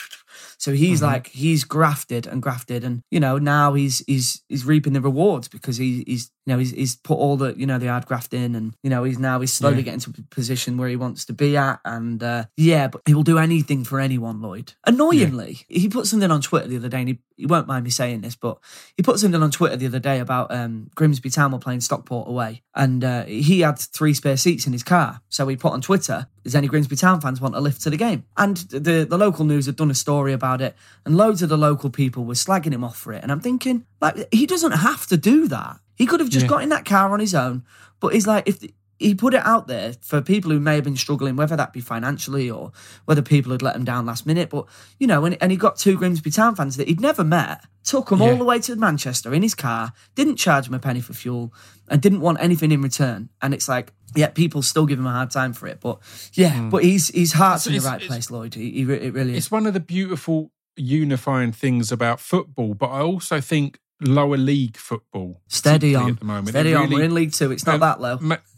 so he's like, he's grafted, and you know, now he's reaping the rewards because he's put all the, you know, the hard graft in, and you know, he's slowly getting to a position where he wants to be at, and but he will do anything for anyone, Lloyd. Annoyingly, he put something on Twitter the other day, and he won't mind me saying this, but he put something on Twitter the other day about Grimsby Town were playing Stockport away, and he had 3 spare seats in his car, so he put on Twitter, "Does any Grimsby Town fans want a lift to the game?" And the local news had done a story about it, and loads of the local people were slagging him off for it, and I'm thinking, like, he doesn't have to do that. He could have just got in that car on his own, but he's like, if he put it out there for people who may have been struggling, whether that be financially or whether people had let him down last minute. But, you know, and he got 2 Grimsby Town fans that he'd never met, took them all the way to Manchester in his car, didn't charge him a penny for fuel, and didn't want anything in return. And it's like, people still give him a hard time for it. But but his heart's in the right place, Lloyd. It really is. It's one of the beautiful unifying things about football, but I also think lower league football. Steady on. At the moment. Steady on. We're in League 2. It's not that low.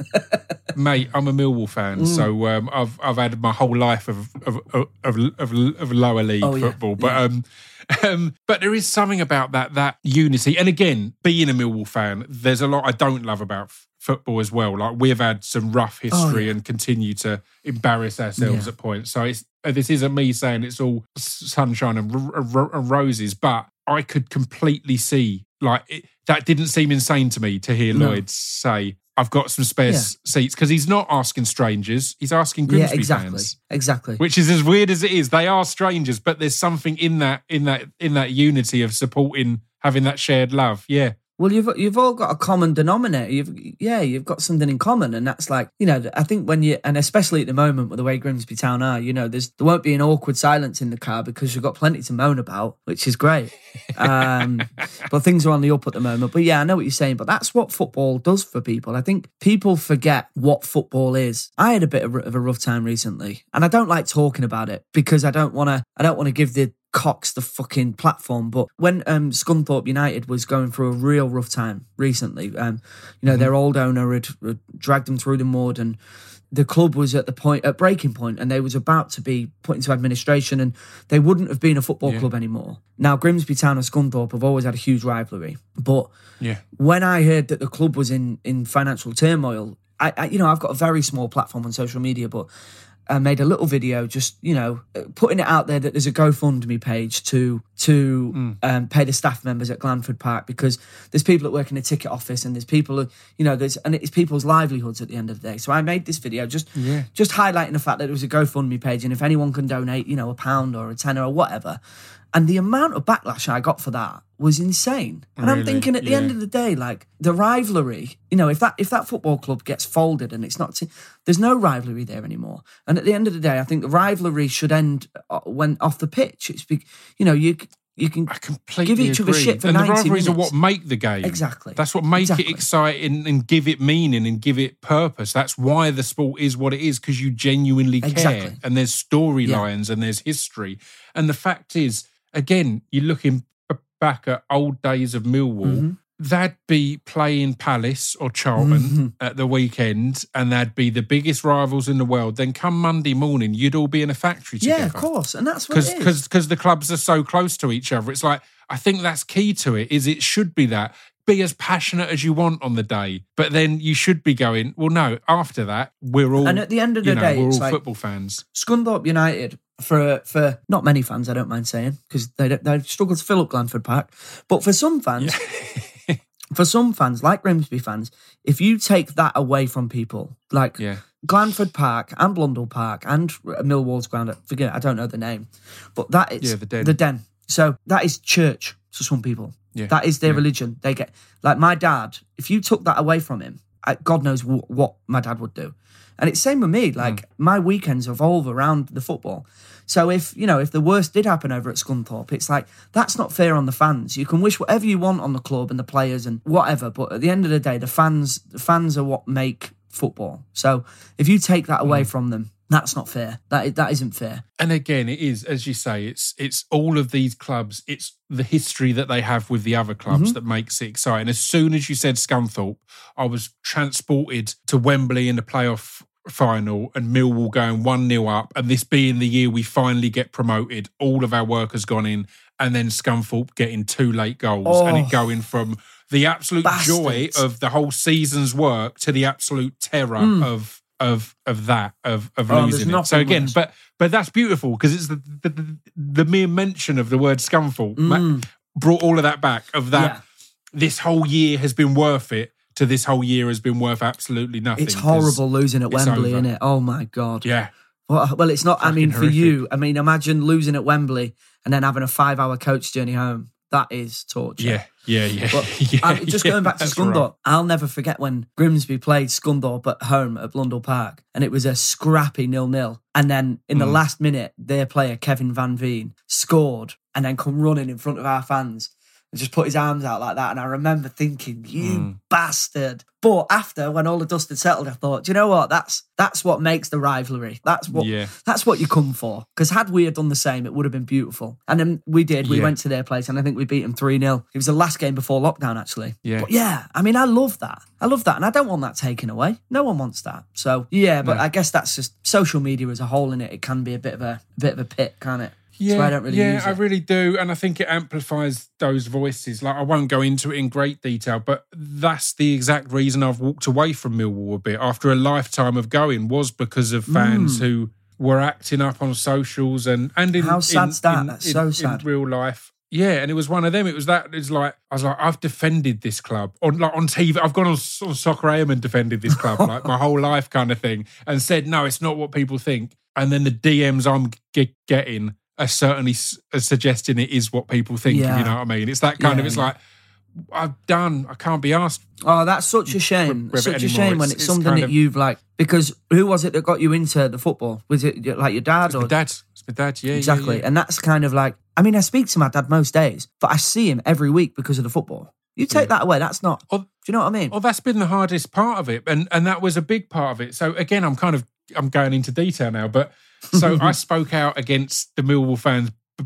Mate, I'm a Millwall fan, so I've had my whole life of lower league football. But there is something about that unity. And again, being a Millwall fan, there's a lot I don't love about football as well. Like, we've had some rough history and continue to embarrass ourselves at points. So this isn't me saying it's all sunshine and roses, but I could completely see, like, that didn't seem insane to me to hear Lloyd say, "I've got some spare seats," because he's not asking strangers, he's asking Grimsby fans. Exactly. Which is as weird as it is. They are strangers, but there's something in that unity of supporting, having that shared love. Yeah. Well, you've all got a common denominator. You've got something in common, and that's like, you know, I think and especially at the moment with the way Grimsby Town are, you know, there won't be an awkward silence in the car because you've got plenty to moan about, which is great. But things are on the up at the moment. But I know what you're saying. But that's what football does for people. I think people forget what football is. I had a bit of a rough time recently, and I don't like talking about it because I don't want to give the Cox the fucking platform. But when Scunthorpe United was going through a real rough time recently, their old owner had dragged them through the mud, and the club was at breaking point, and they was about to be put into administration, and they wouldn't have been a football club anymore. Now, Grimsby Town and Scunthorpe have always had a huge rivalry, but when I heard that the club was in financial turmoil, I've got a very small platform on social media, but I made a little video just, you know, putting it out there that there's a GoFundMe page to pay the staff members at Glanford Park, because there's people that work in the ticket office, and there's people who, you know, and it's people's livelihoods at the end of the day. So I made this video just highlighting the fact that there was a GoFundMe page, and if anyone can donate, you know, £1 or a tenner or whatever. And the amount of backlash I got for that was insane. And I'm thinking, at the end of the day, like, the rivalry, you know, if that football club gets folded and it's not, there's no rivalry there anymore. And at the end of the day, I think the rivalry should end when off the pitch. It's, you know, you can give each other shit for 90 minutes. And the rivalries are what make the game. Exactly. That's what make it exciting and give it meaning and give it purpose. That's why the sport is what it is, because you genuinely care. And there's storylines and there's history. And the fact is, again, you're looking back at old days of Millwall, they'd be playing Palace or Charlton at the weekend, and they'd be the biggest rivals in the world. Then come Monday morning, you'd all be in a factory together. Yeah, of course. And that's what it is. Because the clubs are so close to each other. It's like, I think that's key to it, is it should be that. Be as passionate as you want on the day, but then you should be going, well, no, after that, we're all, and at the end of the day, we're it's all like football fans. Scunthorpe United, for not many fans, I don't mind saying, because they struggle to fill up Glanford Park, but for some fans, for some fans, like Grimsby fans, if you take that away from people, like Glanford Park and Blundell Park and Millwall's ground, I don't know the name, but that is the Den. So that is church to some people. Yeah. That is their religion. They get, like my dad, if you took that away from him, God knows what my dad would do. And it's same with me. Like my weekends revolve around the football. So if the worst did happen over at Scunthorpe, it's like, that's not fair on the fans. You can wish whatever you want on the club and the players and whatever, but at the end of the day, the fans are what make football. So if you take that away from them, that's not fair. That isn't fair. And again, it is, as you say, it's all of these clubs. It's the history that they have with the other clubs that makes it exciting. As soon as you said Scunthorpe, I was transported to Wembley in the playoff final and Millwall going 1-0 up, and this being the year we finally get promoted. All of our work has gone in, and then Scunthorpe getting 2 late goals and it going from the absolute joy of the whole season's work to the absolute terror of losing it. So again, but that's beautiful, because it's the mere mention of the word Scunthorpe brought all of that back, of that. Yeah. This whole year has been worth it, to this whole year has been worth absolutely nothing. It's horrible losing at Wembley, isn't it? Oh my God. Yeah. Well, it's not. Fucking I mean, for horrific. you, I mean, imagine losing at Wembley and then having a 5-hour coach journey home. That is torture. Yeah. But just going back to Scunthorpe, right. I'll never forget when Grimsby played Scunthorpe at home at Blundell Park, and it was a scrappy 0-0. And then in the last minute, their player, Kevin Van Veen, scored and then come running in front of our fans and just put his arms out like that. And I remember thinking, you bastard. But after, when all the dust had settled, I thought, do you know what? That's what makes the rivalry. That's what you come for. Because had we had done the same, it would have been beautiful. And then we did. We went to their place, and I think we beat them 3-0. It was the last game before lockdown, actually. Yeah. But I mean, I love that. And I don't want that taken away. No one wants that. So, but I guess that's just social media as a whole, in it. It can be a bit of a pit, can't it? Yeah, so I don't really use it. I really do. And I think it amplifies those voices. Like, I won't go into it in great detail, but that's the exact reason I've walked away from Millwall a bit after a lifetime of going, was because of fans who were acting up on socials and in how sad's that? That's so sad. In real life. Yeah, and it was one of them. I've defended this club on TV. I've gone on Soccer AM and defended this club like my whole life, kind of thing, and said, no, it's not what people think. And then the DMs I'm getting are certainly suggesting it is what people think, if you know what I mean. It's that kind of, it's like, I can't be asked. Oh, that's such a shame. Such a shame when it's something that you've like, because who was it that got you into the football? Was it like your dad? It's my dad, yeah. Exactly. Yeah. And that's kind of like, I mean, I speak to my dad most days, but I see him every week because of the football. You take that away, that's not, do you know what I mean? Well, that's been the hardest part of it. And that was a big part of it. So again, I'm going into detail now, but so I spoke out against the Millwall fans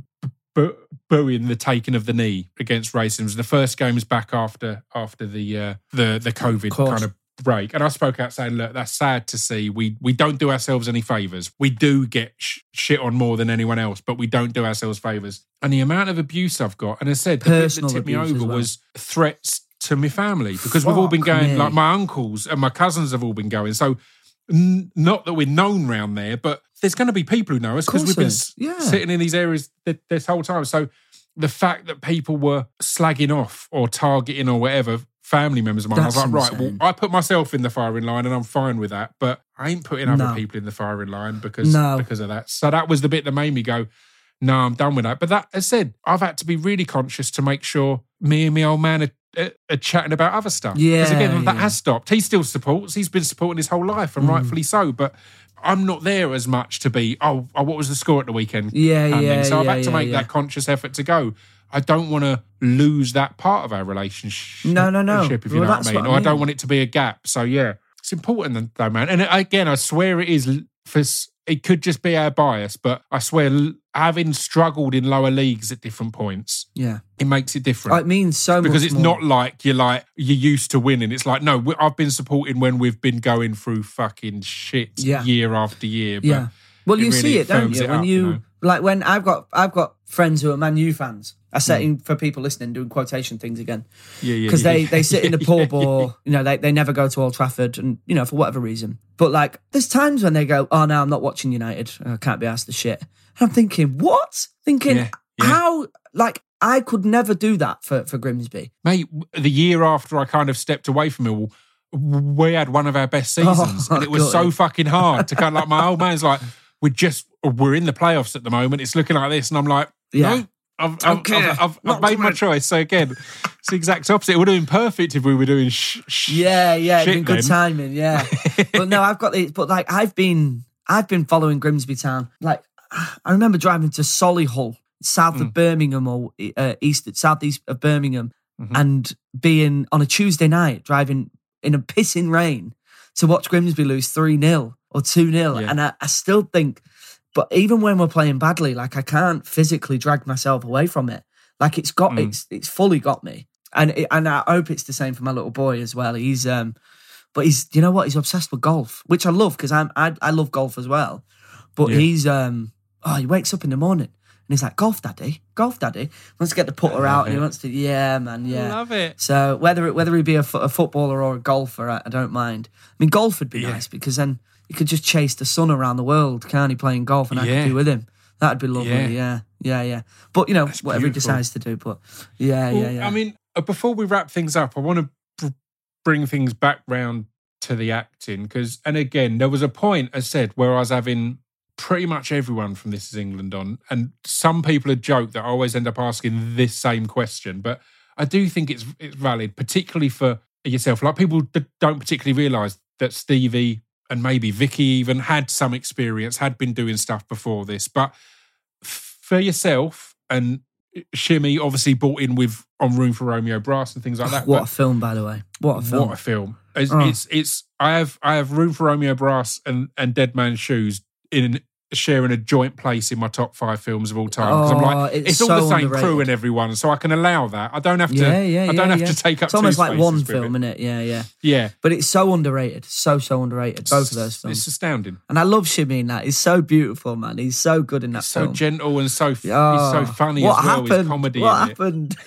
booing the taking of the knee against Racing. It was the first games back after the COVID kind of break. And I spoke out saying, look, that's sad to see. We don't do ourselves any favours. We do get shit on more than anyone else, but we don't do ourselves favours. And the amount of abuse I've got, and I said, the bit that tipped me over was threats to my family, because we've all been going, like my uncles and my cousins have all been going. So not that we're known round there, but there's going to be people who know us because we've been sitting in these areas this whole time. So the fact that people were slagging off or targeting or whatever family members of mine, I was like, right, well, I put myself in the firing line and I'm fine with that, but I ain't putting other people in the firing line because of that. So that was the bit that made me go, no, I'm done with that. But that, as said, I've had to be really conscious to make sure me and my old man are chatting about other stuff. Because again, that has stopped. He still supports. He's been supporting his whole life, and rightfully so. But I'm not there as much to be, what was the score at the weekend? So I've had to make that conscious effort to go, I don't want to lose that part of our relationship. No. If you know what I mean. Or I don't want it to be a gap. So, yeah, it's important though, man. And again, I swear it is for it could just be our bias, but I swear, having struggled in lower leagues at different points, it makes it different. It means so much because it's more. not like you're used to winning. It's like, no, I've been supporting when we've been going through fucking shit year after year. But well, you really see it, don't you? When you like when I've got friends who are Man U fans. I set in for people listening, doing quotation things again. Because they sit in the pub or, they never go to Old Trafford and, for whatever reason. But like, there's times when they go, oh, no, I'm not watching United. I can't be asked the shit. And I'm thinking, what? How, like, I could never do that for Grimsby. Mate, the year after I kind of stepped away from it, we had one of our best seasons. And it was so fucking hard to kind of like, my old man's like, we're in the playoffs at the moment. It's looking like this. And I'm like, no. I've made my choice. So again, it's the exact opposite. It would have been perfect if we were doing it'd been good timing, But no, I've got it. But like, I've been following Grimsby Town. Like, I remember driving to Solihull, south of Birmingham or southeast of Birmingham, and being on a Tuesday night driving in a pissing rain to watch Grimsby lose 3-0 or 2-0, and I still think. But even when we're playing badly, like I can't physically drag myself away from it. Like it's fully got me, and I hope it's the same for my little boy as well. He's you know what? He's obsessed with golf, which I love because I love golf as well. But he's he wakes up in the morning and he's like, golf daddy. He wants to get the putter out and he wants to, love it. So whether he be a footballer or a golfer, I don't mind. I mean, golf would be nice because then. He could just chase the sun around the world, can't he, playing golf, and I could be with him. That'd be lovely, yeah. But, That's whatever beautiful. he decides to do, but yeah. I mean, before we wrap things up, I want to bring things back round to the acting, and again, there was a point, as said, where I was having pretty much everyone from This Is England on, and some people had joked that I always end up asking this same question, but I do think it's valid, particularly for yourself. Like, people don't particularly realise that Stevie and maybe Vicky even had some experience, had been doing stuff before this. But for yourself, and Shimmy obviously brought in on Room for Romeo Brass and things like that. What a film, by the way. What a film. I have Room for Romeo Brass and Dead Man's Shoes sharing a joint place in my top 5 films of all time. Because I'm like, it's all the same crew and everyone, so I can allow that. I don't have to. I don't have to take up. It's almost like one film, isn't it? Yeah. But it's so underrated. So underrated. Both of those films. It's astounding. And I love Shimmy in that. He's so beautiful, man. He's so good in that film. So gentle and so he's so funny as well. His comedy. What happened?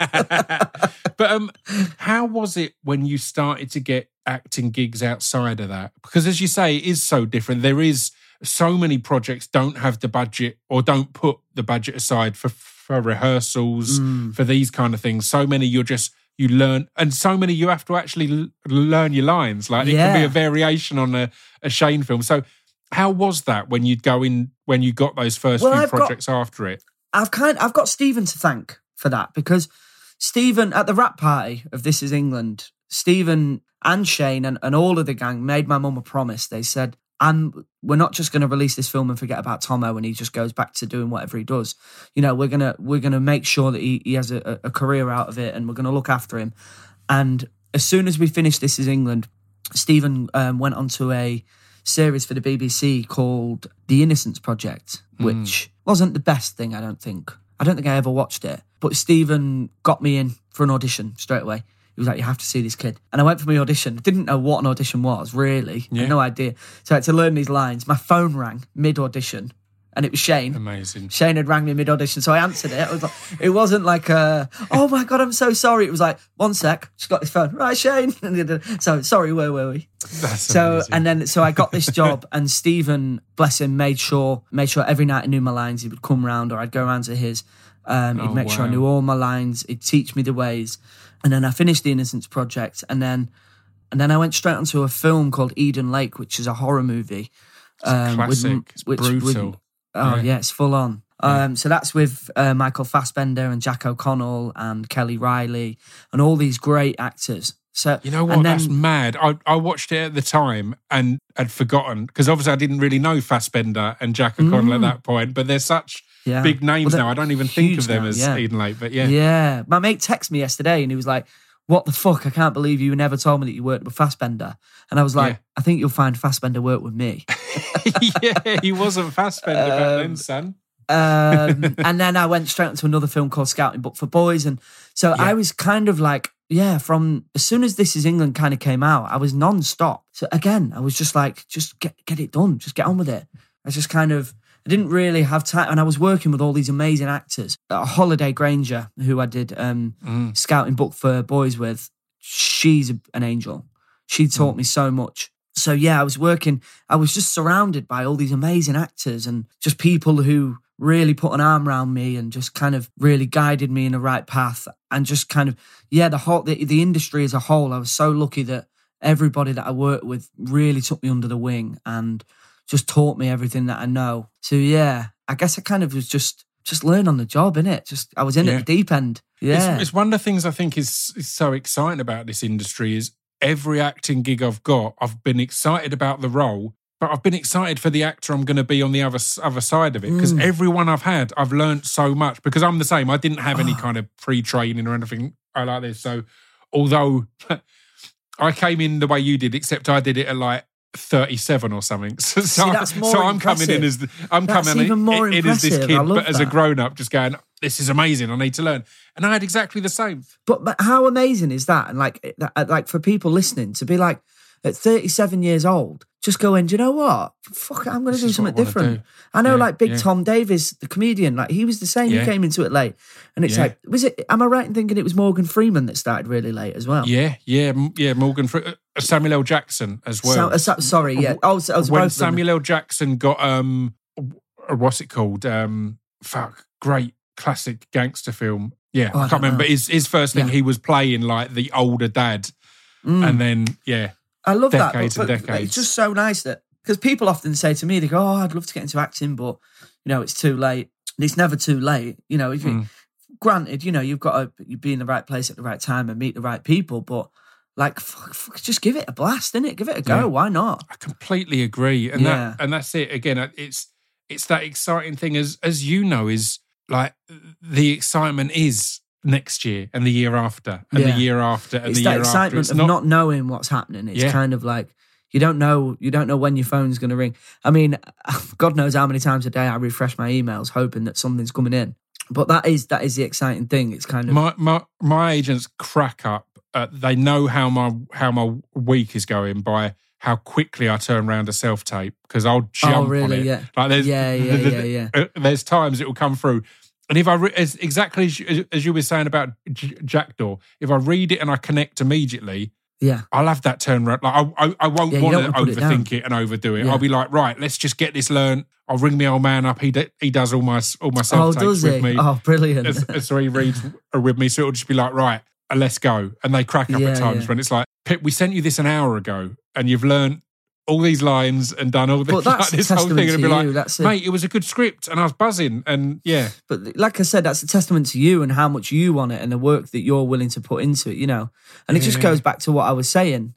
But how was it when you started to get acting gigs outside of that? Because as you say, it is so different. There is so many projects don't have the budget or don't put the budget aside for rehearsals, for these kind of things. So many you learn, and so many you have to actually learn your lines. Like it can be a variation on a Shane film. So how was that when you'd go in, when you got those first few projects after it? I've got Stephen to thank for that, because Stephen, at the wrap party of This Is England, Stephen and Shane and all of the gang made my mum a promise. They said, we're not just going to release this film and forget about Tomo and he just goes back to doing whatever he does. We're gonna make sure that he has a career out of it, and we're gonna look after him. And as soon as we finished This Is England, Stephen went on to a series for the BBC called The Innocence Project, which wasn't the best thing, I don't think. I don't think I ever watched it. But Stephen got me in for an audition straight away. He was like, you have to see this kid. And I went for my audition. Didn't know what an audition was, really. Yeah. No idea. So I had to learn these lines. My phone rang mid-audition, and it was Shane. Amazing. Shane had rang me mid-audition, so I answered it. It wasn't like, oh my God, I'm so sorry. It was like, 1 sec, just got this phone. Right, Shane. So, sorry, where were we? That's amazing. So I got this job, and Stephen, bless him, made sure every night I knew my lines. He would come round, or I'd go around to his. He'd make sure I knew all my lines. He'd teach me the ways. And then I finished The Innocence Project, and then I went straight onto a film called Eden Lake, which is a horror movie. Classic. It's brutal. It's full on. So that's with Michael Fassbender and Jack O'Connell and Kelly Riley and all these great actors. So you know what? That's mad. I watched it at the time and had forgotten, because obviously I didn't really know Fassbender and Jack O'Connell at that point, but they're such big names now. I don't even think of them as Eden Lake, but yeah. Yeah. My mate texted me yesterday and he was like, what the fuck? I can't believe you never told me that you worked with Fassbender. And I was like, I think you'll find Fassbender work with me. Yeah, he wasn't Fassbender back then, son. And then I went straight into another film called Scouting Book for Boys. And so I was kind of like, from as soon as This Is England kind of came out, I was non-stop. So again, I was just like, just get it done. Just get on with it. I didn't really have time. And I was working with all these amazing actors. Holiday Granger, who I did Scouting Book for Boys with, she's an angel. She taught me so much. So I was just surrounded by all these amazing actors and just people who really put an arm around me and just kind of really guided me in the right path. And just kind of, the industry as a whole, I was so lucky that everybody that I worked with really took me under the wing and just taught me everything that I know. So I guess I kind of was just learn on the job, innit? I was in at the deep end. Yeah. It's one of the things I think is so exciting about this industry is every acting gig I've got, I've been excited about the role, but I've been excited for the actor I'm going to be on the other side of it. Because everyone I've had, I've learned so much. Because I'm the same. I didn't have any kind of pre-training or anything like this. So although I came in the way you did, except I did it at like 37 or something. So I'm coming in as as this kid, but as a grown-up, just going, this is amazing, I need to learn. And I had exactly the same. But how amazing is that? And like for people listening to be like, at 37 years old, just going, do you know what? Fuck it, I'm going to do something different. I know Big Tom Davies, the comedian, like he was the same. He came into it late. And it's like, am I right in thinking it was Morgan Freeman that started really late as well? Yeah, Morgan Freeman. Samuel L. Jackson as well. Sorry, yeah. When Samuel L. Jackson got, what's it called? Great classic gangster film. Yeah, I can't remember. His first thing, he was playing like the older dad. And then, I love decades that. But it's just so nice that, because people often say to me, they go, I'd love to get into acting, but, it's too late. And it's never too late. Granted, you've got to be in the right place at the right time and meet the right people, but like, fuck, just give it a blast, innit? Give it a go. Yeah. Why not? I completely agree. And that's it. Again, it's that exciting thing, as you know, is like the excitement is next year and the year after and the year after and the year after. It's that excitement of not knowing what's happening. It's kind of like you don't know when your phone's going to ring. I mean, God knows how many times a day I refresh my emails hoping that something's coming in. But that is the exciting thing. It's kind of my agents crack up. They know how my week is going by how quickly I turn around a self-tape, because I'll jump on it. Yeah. Like there's times it will come through. And if exactly as you were saying about Jackdaw, if I read it and I connect immediately, I'll have that turnaround. Like I won't want to overthink it and overdo it. I'll be like, right, let's just get this learned. I'll ring my old man up. He does all my self-tapes with me. Oh, brilliant. So he reads with me. So it'll just be like, right, let's go. And they crack up at times when it's like, Pip, we sent you this an hour ago and you've learned all these lines and done all this, this whole thing. And it'd be like, mate, it was a good script and I was buzzing. And But like I said, that's a testament to you and how much you want it and the work that you're willing to put into it, And it just goes back to what I was saying.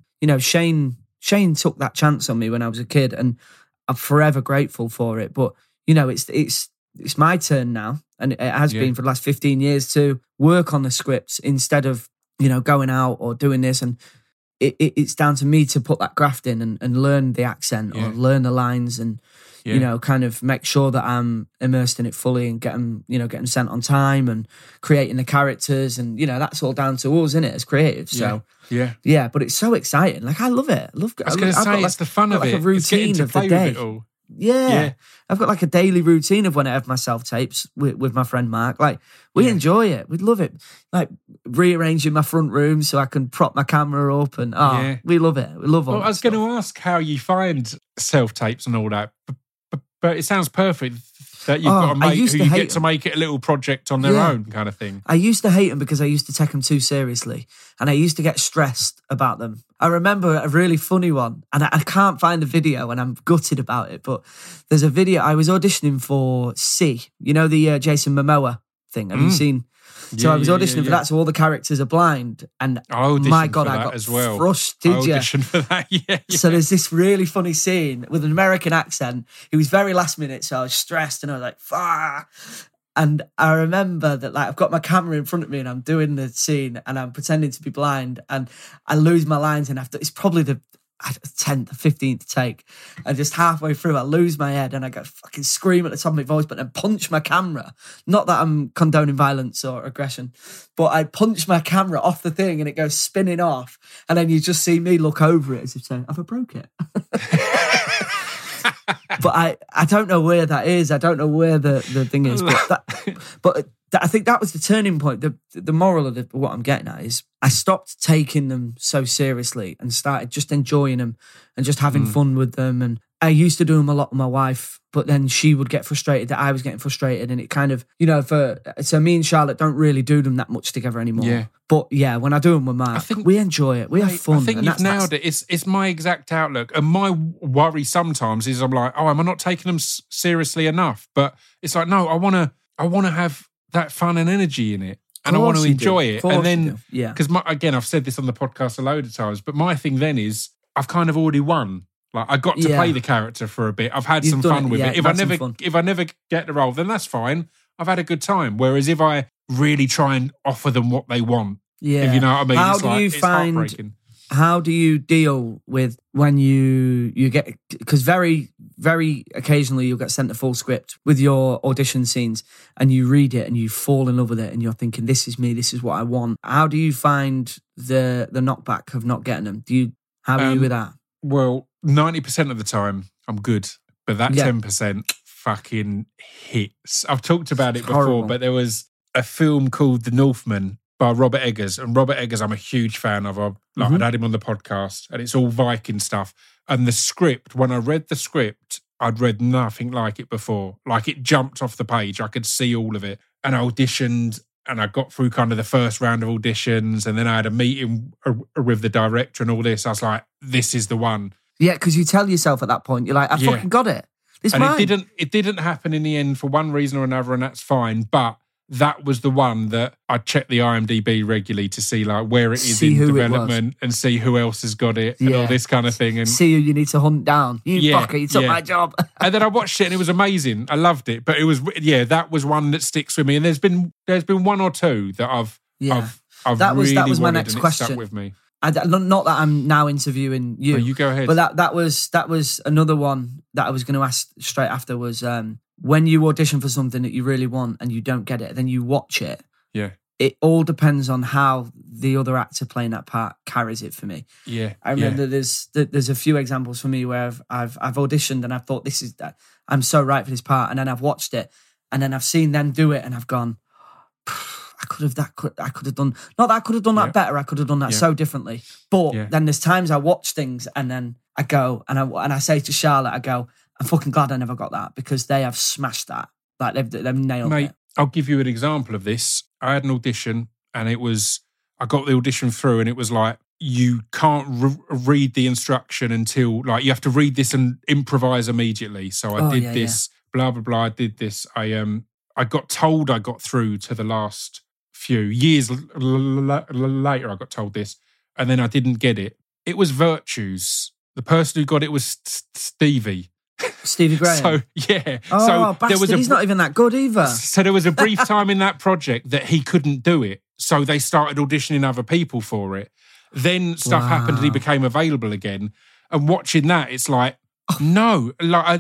Shane took that chance on me when I was a kid and I'm forever grateful for it. But, it's my turn now. And it has been for the last 15 years to work on the scripts instead of, going out or doing this. And it's down to me to put that graft in and learn the accent or learn the lines and, kind of make sure that I'm immersed in it fully and get them sent on time and creating the characters. And, that's all down to us, isn't it, as creatives. So, but it's so exciting. Like, I love it. I was going to say, it's the fun of it. A routine of the day. Yeah. I've got like a daily routine of when I have my self-tapes with my friend Mark. Like, we enjoy it. We love it. Like, rearranging my front room so I can prop my camera up and, we love it. We love all I was going to ask how you find self-tapes and all that, but it sounds perfect that you've got a mate who you get to make it a little project on their own kind of thing. I used to hate them because I used to take them too seriously and I used to get stressed about them. I remember a really funny one and I can't find the video and I'm gutted about it, but there's a video. I was auditioning for C, the Jason Momoa thing. Have you seen? So I was auditioning for that, so all the characters are blind. And my God, I got frushed, did you? For that, yeah. So there's this really funny scene with an American accent. It was very last minute, so I was stressed and I was like, fuck. And I remember that, like, I've got my camera in front of me and I'm doing the scene and I'm pretending to be blind and I lose my lines. And after, it's probably the 10th, 15th take. And just halfway through, I lose my head and I go fucking scream at the top of my voice, but then punch my camera. Not that I'm condoning violence or aggression, but I punch my camera off the thing and it goes spinning off. And then you just see me look over it as if saying, have I broke it? But I don't know where that is. I don't know where the thing is. But I think that was the turning point. The moral of what I'm getting at is I stopped taking them so seriously and started just enjoying them and just having fun with them. And I used to do them a lot with my wife, but then she would get frustrated that I was getting frustrated. And it kind of, so me and Charlotte don't really do them that much together anymore. Yeah. But yeah, when I do them with Mark, we enjoy it. We have fun. I think you've nailed it. It's my exact outlook. And my worry sometimes is I'm like, oh, am I not taking them seriously enough? But it's like, no, I want to have that fun and energy in it. And I want to enjoy it. And then, because again, I've said this on the podcast a load of times, but my thing then is I've kind of already won. Like I got to play the character for a bit. I've had some fun with it. If I never get the role, then that's fine. I've had a good time. Whereas if I really try and offer them what they want, if you know what I mean, it's heartbreaking. How do you deal with when you get, because very, very occasionally you'll get sent a full script with your audition scenes and you read it and you fall in love with it and you're thinking, this is me, this is what I want. How do you find the knockback of not getting them? How are you with that? Well, 90% of the time I'm good, but that 10% fucking hits. I've talked about it before, but there was a film called The Northman by Robert Eggers, and Robert Eggers I'm a huge fan of. I'd had him on the podcast, and it's all Viking stuff. And the script, when I read the script, I'd read nothing like it before. Like it jumped off the page. I could see all of it. And I auditioned and I got through kind of the first round of auditions, and then I had a meeting with the director and all this. I was like, this is the one. Yeah, because you tell yourself at that point, you're like, I fucking got it. It's mine. It didn't happen in the end for one reason or another, and that's fine. But that was the one that I checked the IMDb regularly to see like where it is in development and see who else has got it and all this kind of thing. And see who you need to hunt down. You fucker, you took my job. And then I watched it and it was amazing. I loved it. But it was, that was one that sticks with me. And there's been one or two that I've that was my next question. Stuck with me. Not that I'm now interviewing you. No, you go ahead. But that was another one that I was going to ask straight after was when you audition for something that you really want and you don't get it, then you watch it. Yeah. It all depends on how the other actor playing that part carries it for me. Yeah. I remember there's a few examples for me where I've auditioned and I've thought I'm so right for this part, and then I've watched it and then I've seen them do it and I've gone, I could have done that better. I could have done that so differently. But then there's times I watch things and then I go and I say to Charlotte, I go, I'm fucking glad I never got that because they have smashed that. Like they've nailed it. I'll give you an example of this. I had an audition and I got the audition through and it was like, you can't read the instruction until like you have to read this and improvise immelated. So I did this, blah, blah, blah. I did this. I got told I got through to the last few years later. I got told this, and then I didn't get it. It was Virtues. The person who got it was Stevie Graham. So yeah. Oh, so there was he's not even that good either. So there was a brief time in that project that he couldn't do it. So they started auditioning other people for it. Then stuff happened and he became available again. And watching that, it's like, no, like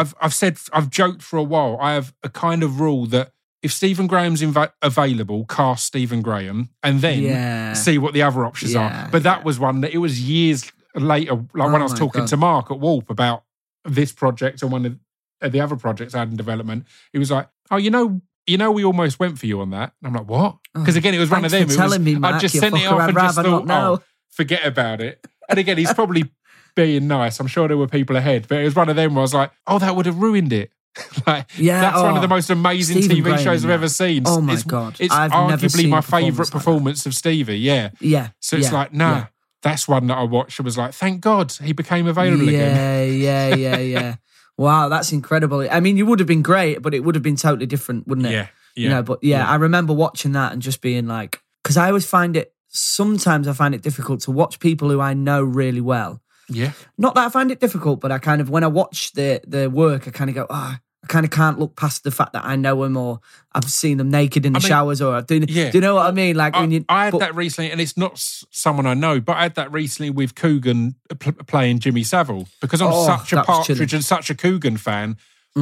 I've joked for a while. I have a kind of rule that if Stephen Graham's available, cast Stephen Graham and then see what the other options are. But that was one that it was years later, like when I was talking to Mark at Warp about this project and one of the other projects I had in development. He was like, oh, you know, we almost went for you on that. And I'm like, what? Because again, it was one of them. I just sent it off and just thought, forget about it. And again, he's probably being nice. I'm sure there were people ahead, but it was one of them where I was like, oh, that would have ruined it. That's one of the most amazing Stephen TV Graham, shows I've ever seen. Oh my God. It's arguably my favourite performance of Stevie. Yeah. So it's like, that's one that I watched and was like, thank God he became available again. Yeah. Wow, that's incredible. I mean, you would have been great, but it would have been totally different, wouldn't it? Yeah. But I remember watching that and just being like, because I always sometimes I find it difficult to watch people who I know really well. Yeah. Not that I find it difficult, but I kind of, when I watch the work, I kind of go, I kind of can't look past the fact that I know them or I've seen them naked in the showers or do you know what I mean? Like I had that recently, and it's not someone I know, but I had that recently with Coogan playing Jimmy Savile because I'm such a Partridge and such a Coogan fan.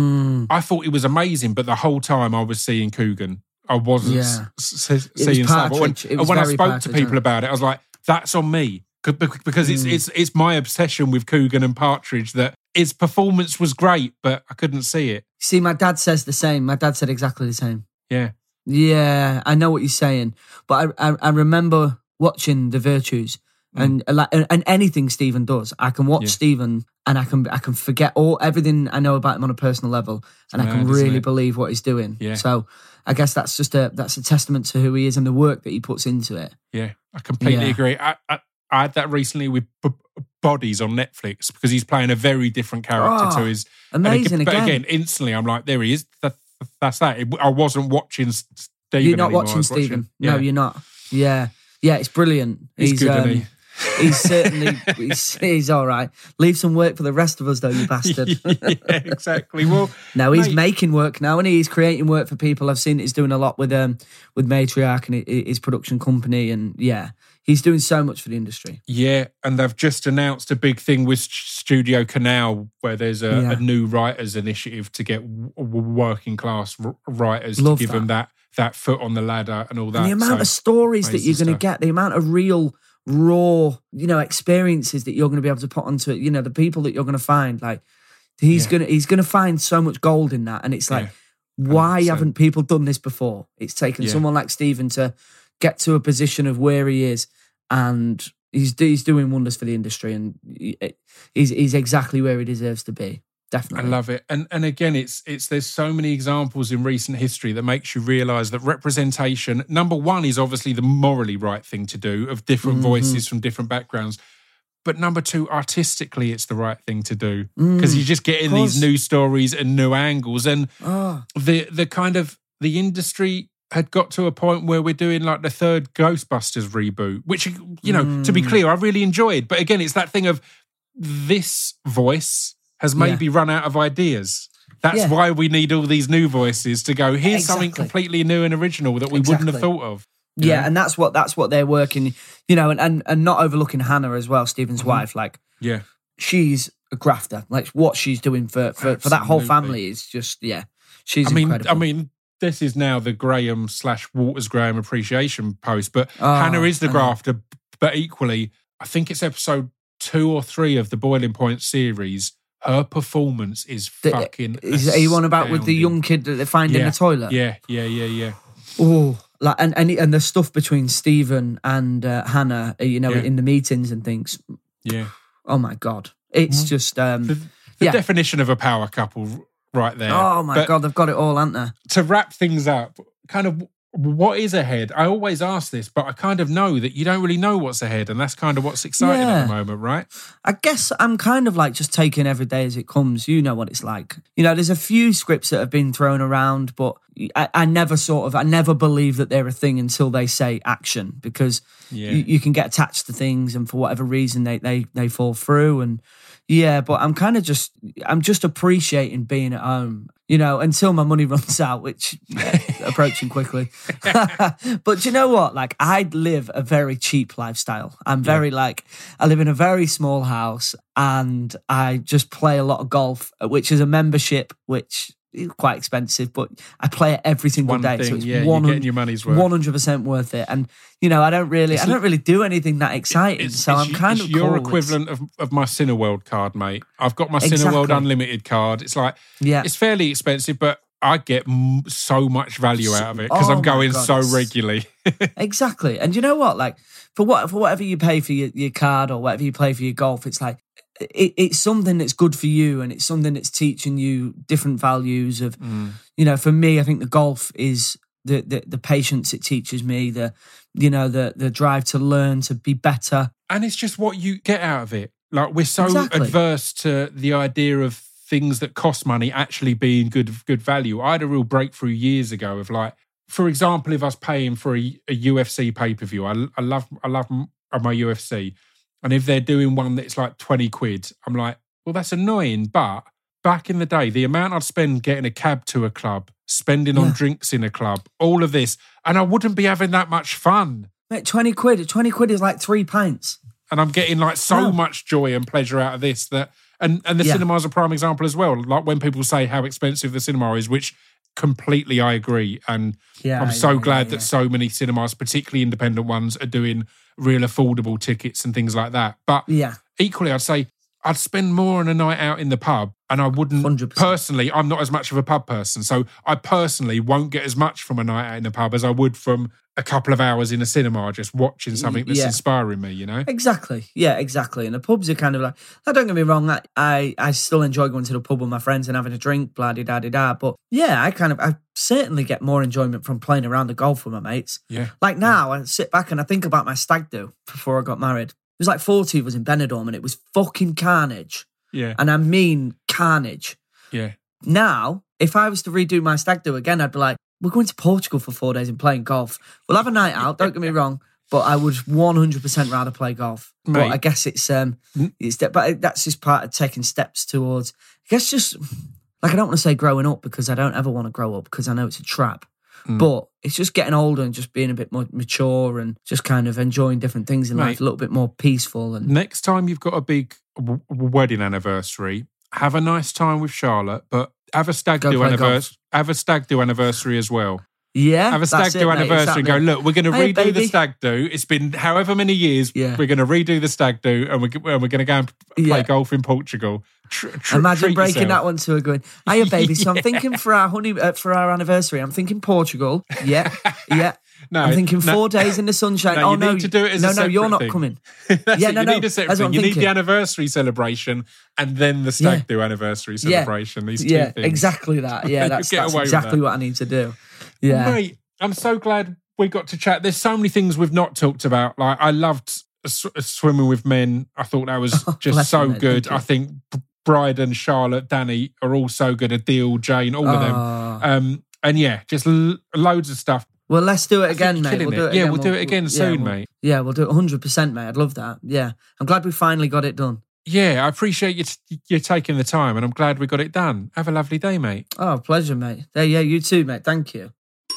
I thought he was amazing, but the whole time I was seeing Coogan, I wasn't seeing Savile. And when I spoke to people about it, I was like, "That's on me," because it's my obsession with Coogan and Partridge that his performance was great, but I couldn't see it. See, my dad says the same. My dad said exactly the same. Yeah, I know what you're saying, but I remember watching The Virtues. And anything Stephen does, I can watch Stephen and I can forget everything I know about him on a personal level, and I can really believe what he's doing. Yeah. So I guess that's a testament to who he is and the work that he puts into it. Yeah, I completely agree. I had that recently with Bodies on Netflix because he's playing a very different character to his. Amazing But again, instantly I'm like, there he is. That's that. I wasn't watching Stephen. You're not anymore. watching Stephen. No, you're not. Yeah, it's brilliant. He's good, isn't he? He's certainly he's all right. Leave some work for the rest of us, though, you bastard. Yeah, exactly. Well, no, he's making work now, and he's creating work for people. I've seen he's doing a lot with Matriarch and his production company, and he's doing so much for the industry. Yeah, and they've just announced a big thing with Studio Canal, where there's a new writers initiative to get working class writers to give them that foot on the ladder and all that. And the amount of stories that you're going to get, the amount of real, raw, experiences that you're going to be able to put onto it. The people that you're going to find, like he's going to find so much gold in that. And it's like, why haven't people done this before? It's taken someone like Stephen to get to a position of where he is, and he's doing wonders for the industry, and he's exactly where he deserves to be. Definitely. I love it. And again, it's there's so many examples in recent history that makes you realise that representation, number one, is obviously the morally right thing to do, of different voices from different backgrounds. But number two, artistically, it's the right thing to do. Because you're just getting these new stories and new angles. And the industry had got to a point where we're doing like the third Ghostbusters reboot, which, to be clear, I really enjoyed. But again, it's that thing of this voice has maybe run out of ideas. That's why we need all these new voices to go, here's something completely new and original that we wouldn't have thought of. Yeah, and that's what they're working, and not overlooking Hannah as well, Stephen's wife. Like, she's a grafter. Like, what she's doing for that whole family is just, she's incredible. I mean, this is now the Graham/Walters Graham appreciation post, but Hannah is the grafter, but equally, I think it's episode 2 or 3 of the Boiling Point series. Her performance is fucking Is you on about with the young kid that they find in the toilet? Yeah. Oh, like and the stuff between Stephen and Hannah, in the meetings and things. Yeah. Oh my God, it's just the definition of a power couple right there. Oh my God, they've got it all, haven't they? To wrap things up, kind of what is ahead? I always ask this, but I kind of know that you don't really know what's ahead, and that's kind of what's exciting at the moment, right? I guess I'm kind of like just taking every day as it comes. You know what it's like. There's a few scripts that have been thrown around, but I never believe that they're a thing until they say action, because you can get attached to things, and for whatever reason they fall through. And but I'm just appreciating being at home, until my money runs out, which approaching quickly. But you know what? Like, I live a very cheap lifestyle. I'm very I live in a very small house, and I just play a lot of golf, which is a membership, which is quite expensive, but I play it every single day. So it's you're getting your money's worth. 100% worth it. And I don't really do anything that exciting. So I'm kind of your equivalent of my Cineworld card, mate. I've got my Cineworld Unlimited card. It's like, it's fairly expensive, but I get so much value out of it because I'm going so regularly. Exactly. And you know what? Like, for whatever you pay for your card or whatever you pay for your golf, it's like, it's something that's good for you, and it's something that's teaching you different values of, for me, I think the golf is the patience it teaches me, the drive to learn, to be better. And it's just what you get out of it. Like, we're so adverse to the idea of things that cost money actually being good value. I had a real breakthrough years ago of, like, for example, if I was paying for a UFC pay-per-view, I love my UFC. And if they're doing one that's like 20 quid, I'm like, well, that's annoying, but back in the day, the amount I'd spend getting a cab to a club, spending on drinks in a club, all of this, and I wouldn't be having that much fun. Mate, 20 quid. 20 quid is like 3 pints. And I'm getting like so much joy and pleasure out of this that, and the cinema's a prime example as well. Like when people say how expensive the cinema is, which completely I agree. And I'm so glad that so many cinemas, particularly independent ones, are doing real affordable tickets and things like that. But equally, I'd say I'd spend more on a night out in the pub, and I wouldn't 100%. Personally, I'm not as much of a pub person, so I personally won't get as much from a night out in the pub as I would from a couple of hours in a cinema just watching something that's inspiring me, you know? Exactly. Yeah, exactly. And the pubs are kind of like, don't get me wrong, I still enjoy going to the pub with my friends and having a drink, blah-de-da-de-da. But yeah, I certainly get more enjoyment from playing around the golf with my mates. Yeah. Like now, I sit back and I think about my stag do before I got married. It was like 40 of us in Benidorm and it was fucking carnage. Yeah. And I mean carnage. Yeah. Now, if I was to redo my stag do again, I'd be like, we're going to Portugal for 4 days and playing golf. We'll have a night out, don't get me wrong, but I would 100% rather play golf. Mate. But I guess but that's just part of taking steps towards, I guess just, like I don't want to say growing up because I don't ever want to grow up because I know it's a trap. But it's just getting older and just being a bit more mature and just kind of enjoying different things in life, a little bit more peaceful. And next time you've got a big wedding anniversary, have a nice time with Charlotte, but have a stag do anniversary. Have a stag do anniversary as well. Yeah, have a stag do anniversary and go, look, we're going to redo the stag do. It's been however many years. Yeah. We're going to redo the stag do and we're going to go and play golf in Portugal. Imagine breaking that one to her going, hiya, baby. So I'm thinking for our anniversary, I'm thinking Portugal. Yeah. No, I'm thinking 4 days in the sunshine. No, you need to do it as a separate you're not thing. coming. You need a separate thing. You need the anniversary celebration and then the stag do anniversary celebration. These two things. Exactly that. Yeah, that's exactly what I need to do. Yeah. Mate, I'm so glad we got to chat. There's so many things we've not talked about. Like, I loved swimming with men. I thought that was just so good. I think Bryden, Charlotte, Danny are all so good. Adil, Jane, all of them. And yeah, just loads of stuff. Well, let's do it again, mate. We'll do it again soon, mate. Yeah, we'll do it 100%, mate. I'd love that. Yeah. I'm glad we finally got it done. Yeah, I appreciate you taking the time and I'm glad we got it done. Have a lovely day, mate. Oh, pleasure, mate. Yeah, you too, mate. Thank you.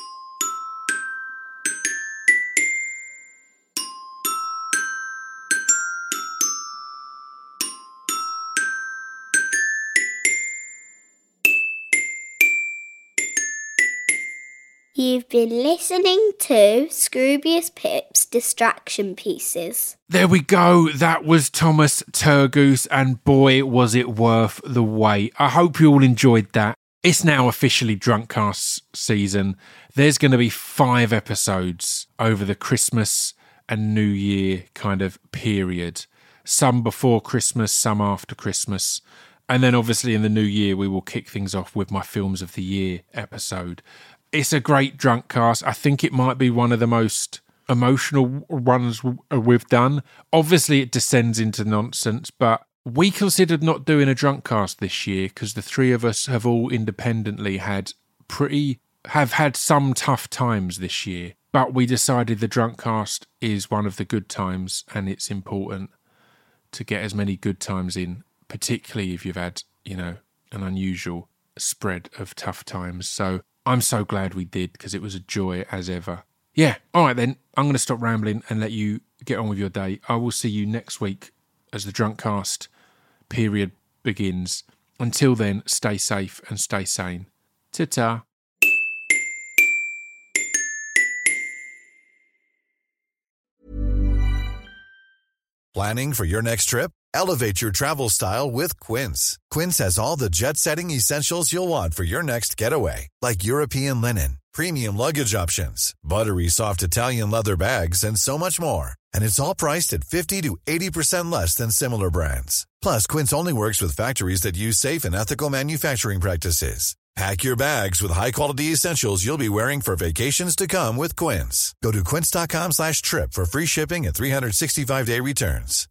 You've been listening to Scroobius Pip's Distraction Pieces. There we go. That was Thomas Turgoose, and boy, was it worth the wait. I hope you all enjoyed that. It's now officially Drunkcast season. There's going to be 5 episodes over the Christmas and New Year kind of period. Some before Christmas, some after Christmas. And then obviously in the new year, we will kick things off with my Films of the Year episode. It's a great drunk cast. I think it might be one of the most emotional ones we've done. Obviously, it descends into nonsense, but we considered not doing a drunk cast this year because the 3 of us have all independently have had some tough times this year. But we decided the drunk cast is one of the good times, and it's important to get as many good times in, particularly if you've had, an unusual spread of tough times. So I'm so glad we did because it was a joy as ever. Yeah, all right then. I'm going to stop rambling and let you get on with your day. I will see you next week as the Drunkcast period begins. Until then, stay safe and stay sane. Ta-ta. Planning for your next trip? Elevate your travel style with Quince. Quince has all the jet-setting essentials you'll want for your next getaway, like European linen, premium luggage options, buttery soft Italian leather bags, and so much more. And it's all priced at 50 to 80% less than similar brands. Plus, Quince only works with factories that use safe and ethical manufacturing practices. Pack your bags with high-quality essentials you'll be wearing for vacations to come with Quince. Go to quince.com/trip for free shipping and 365-day returns.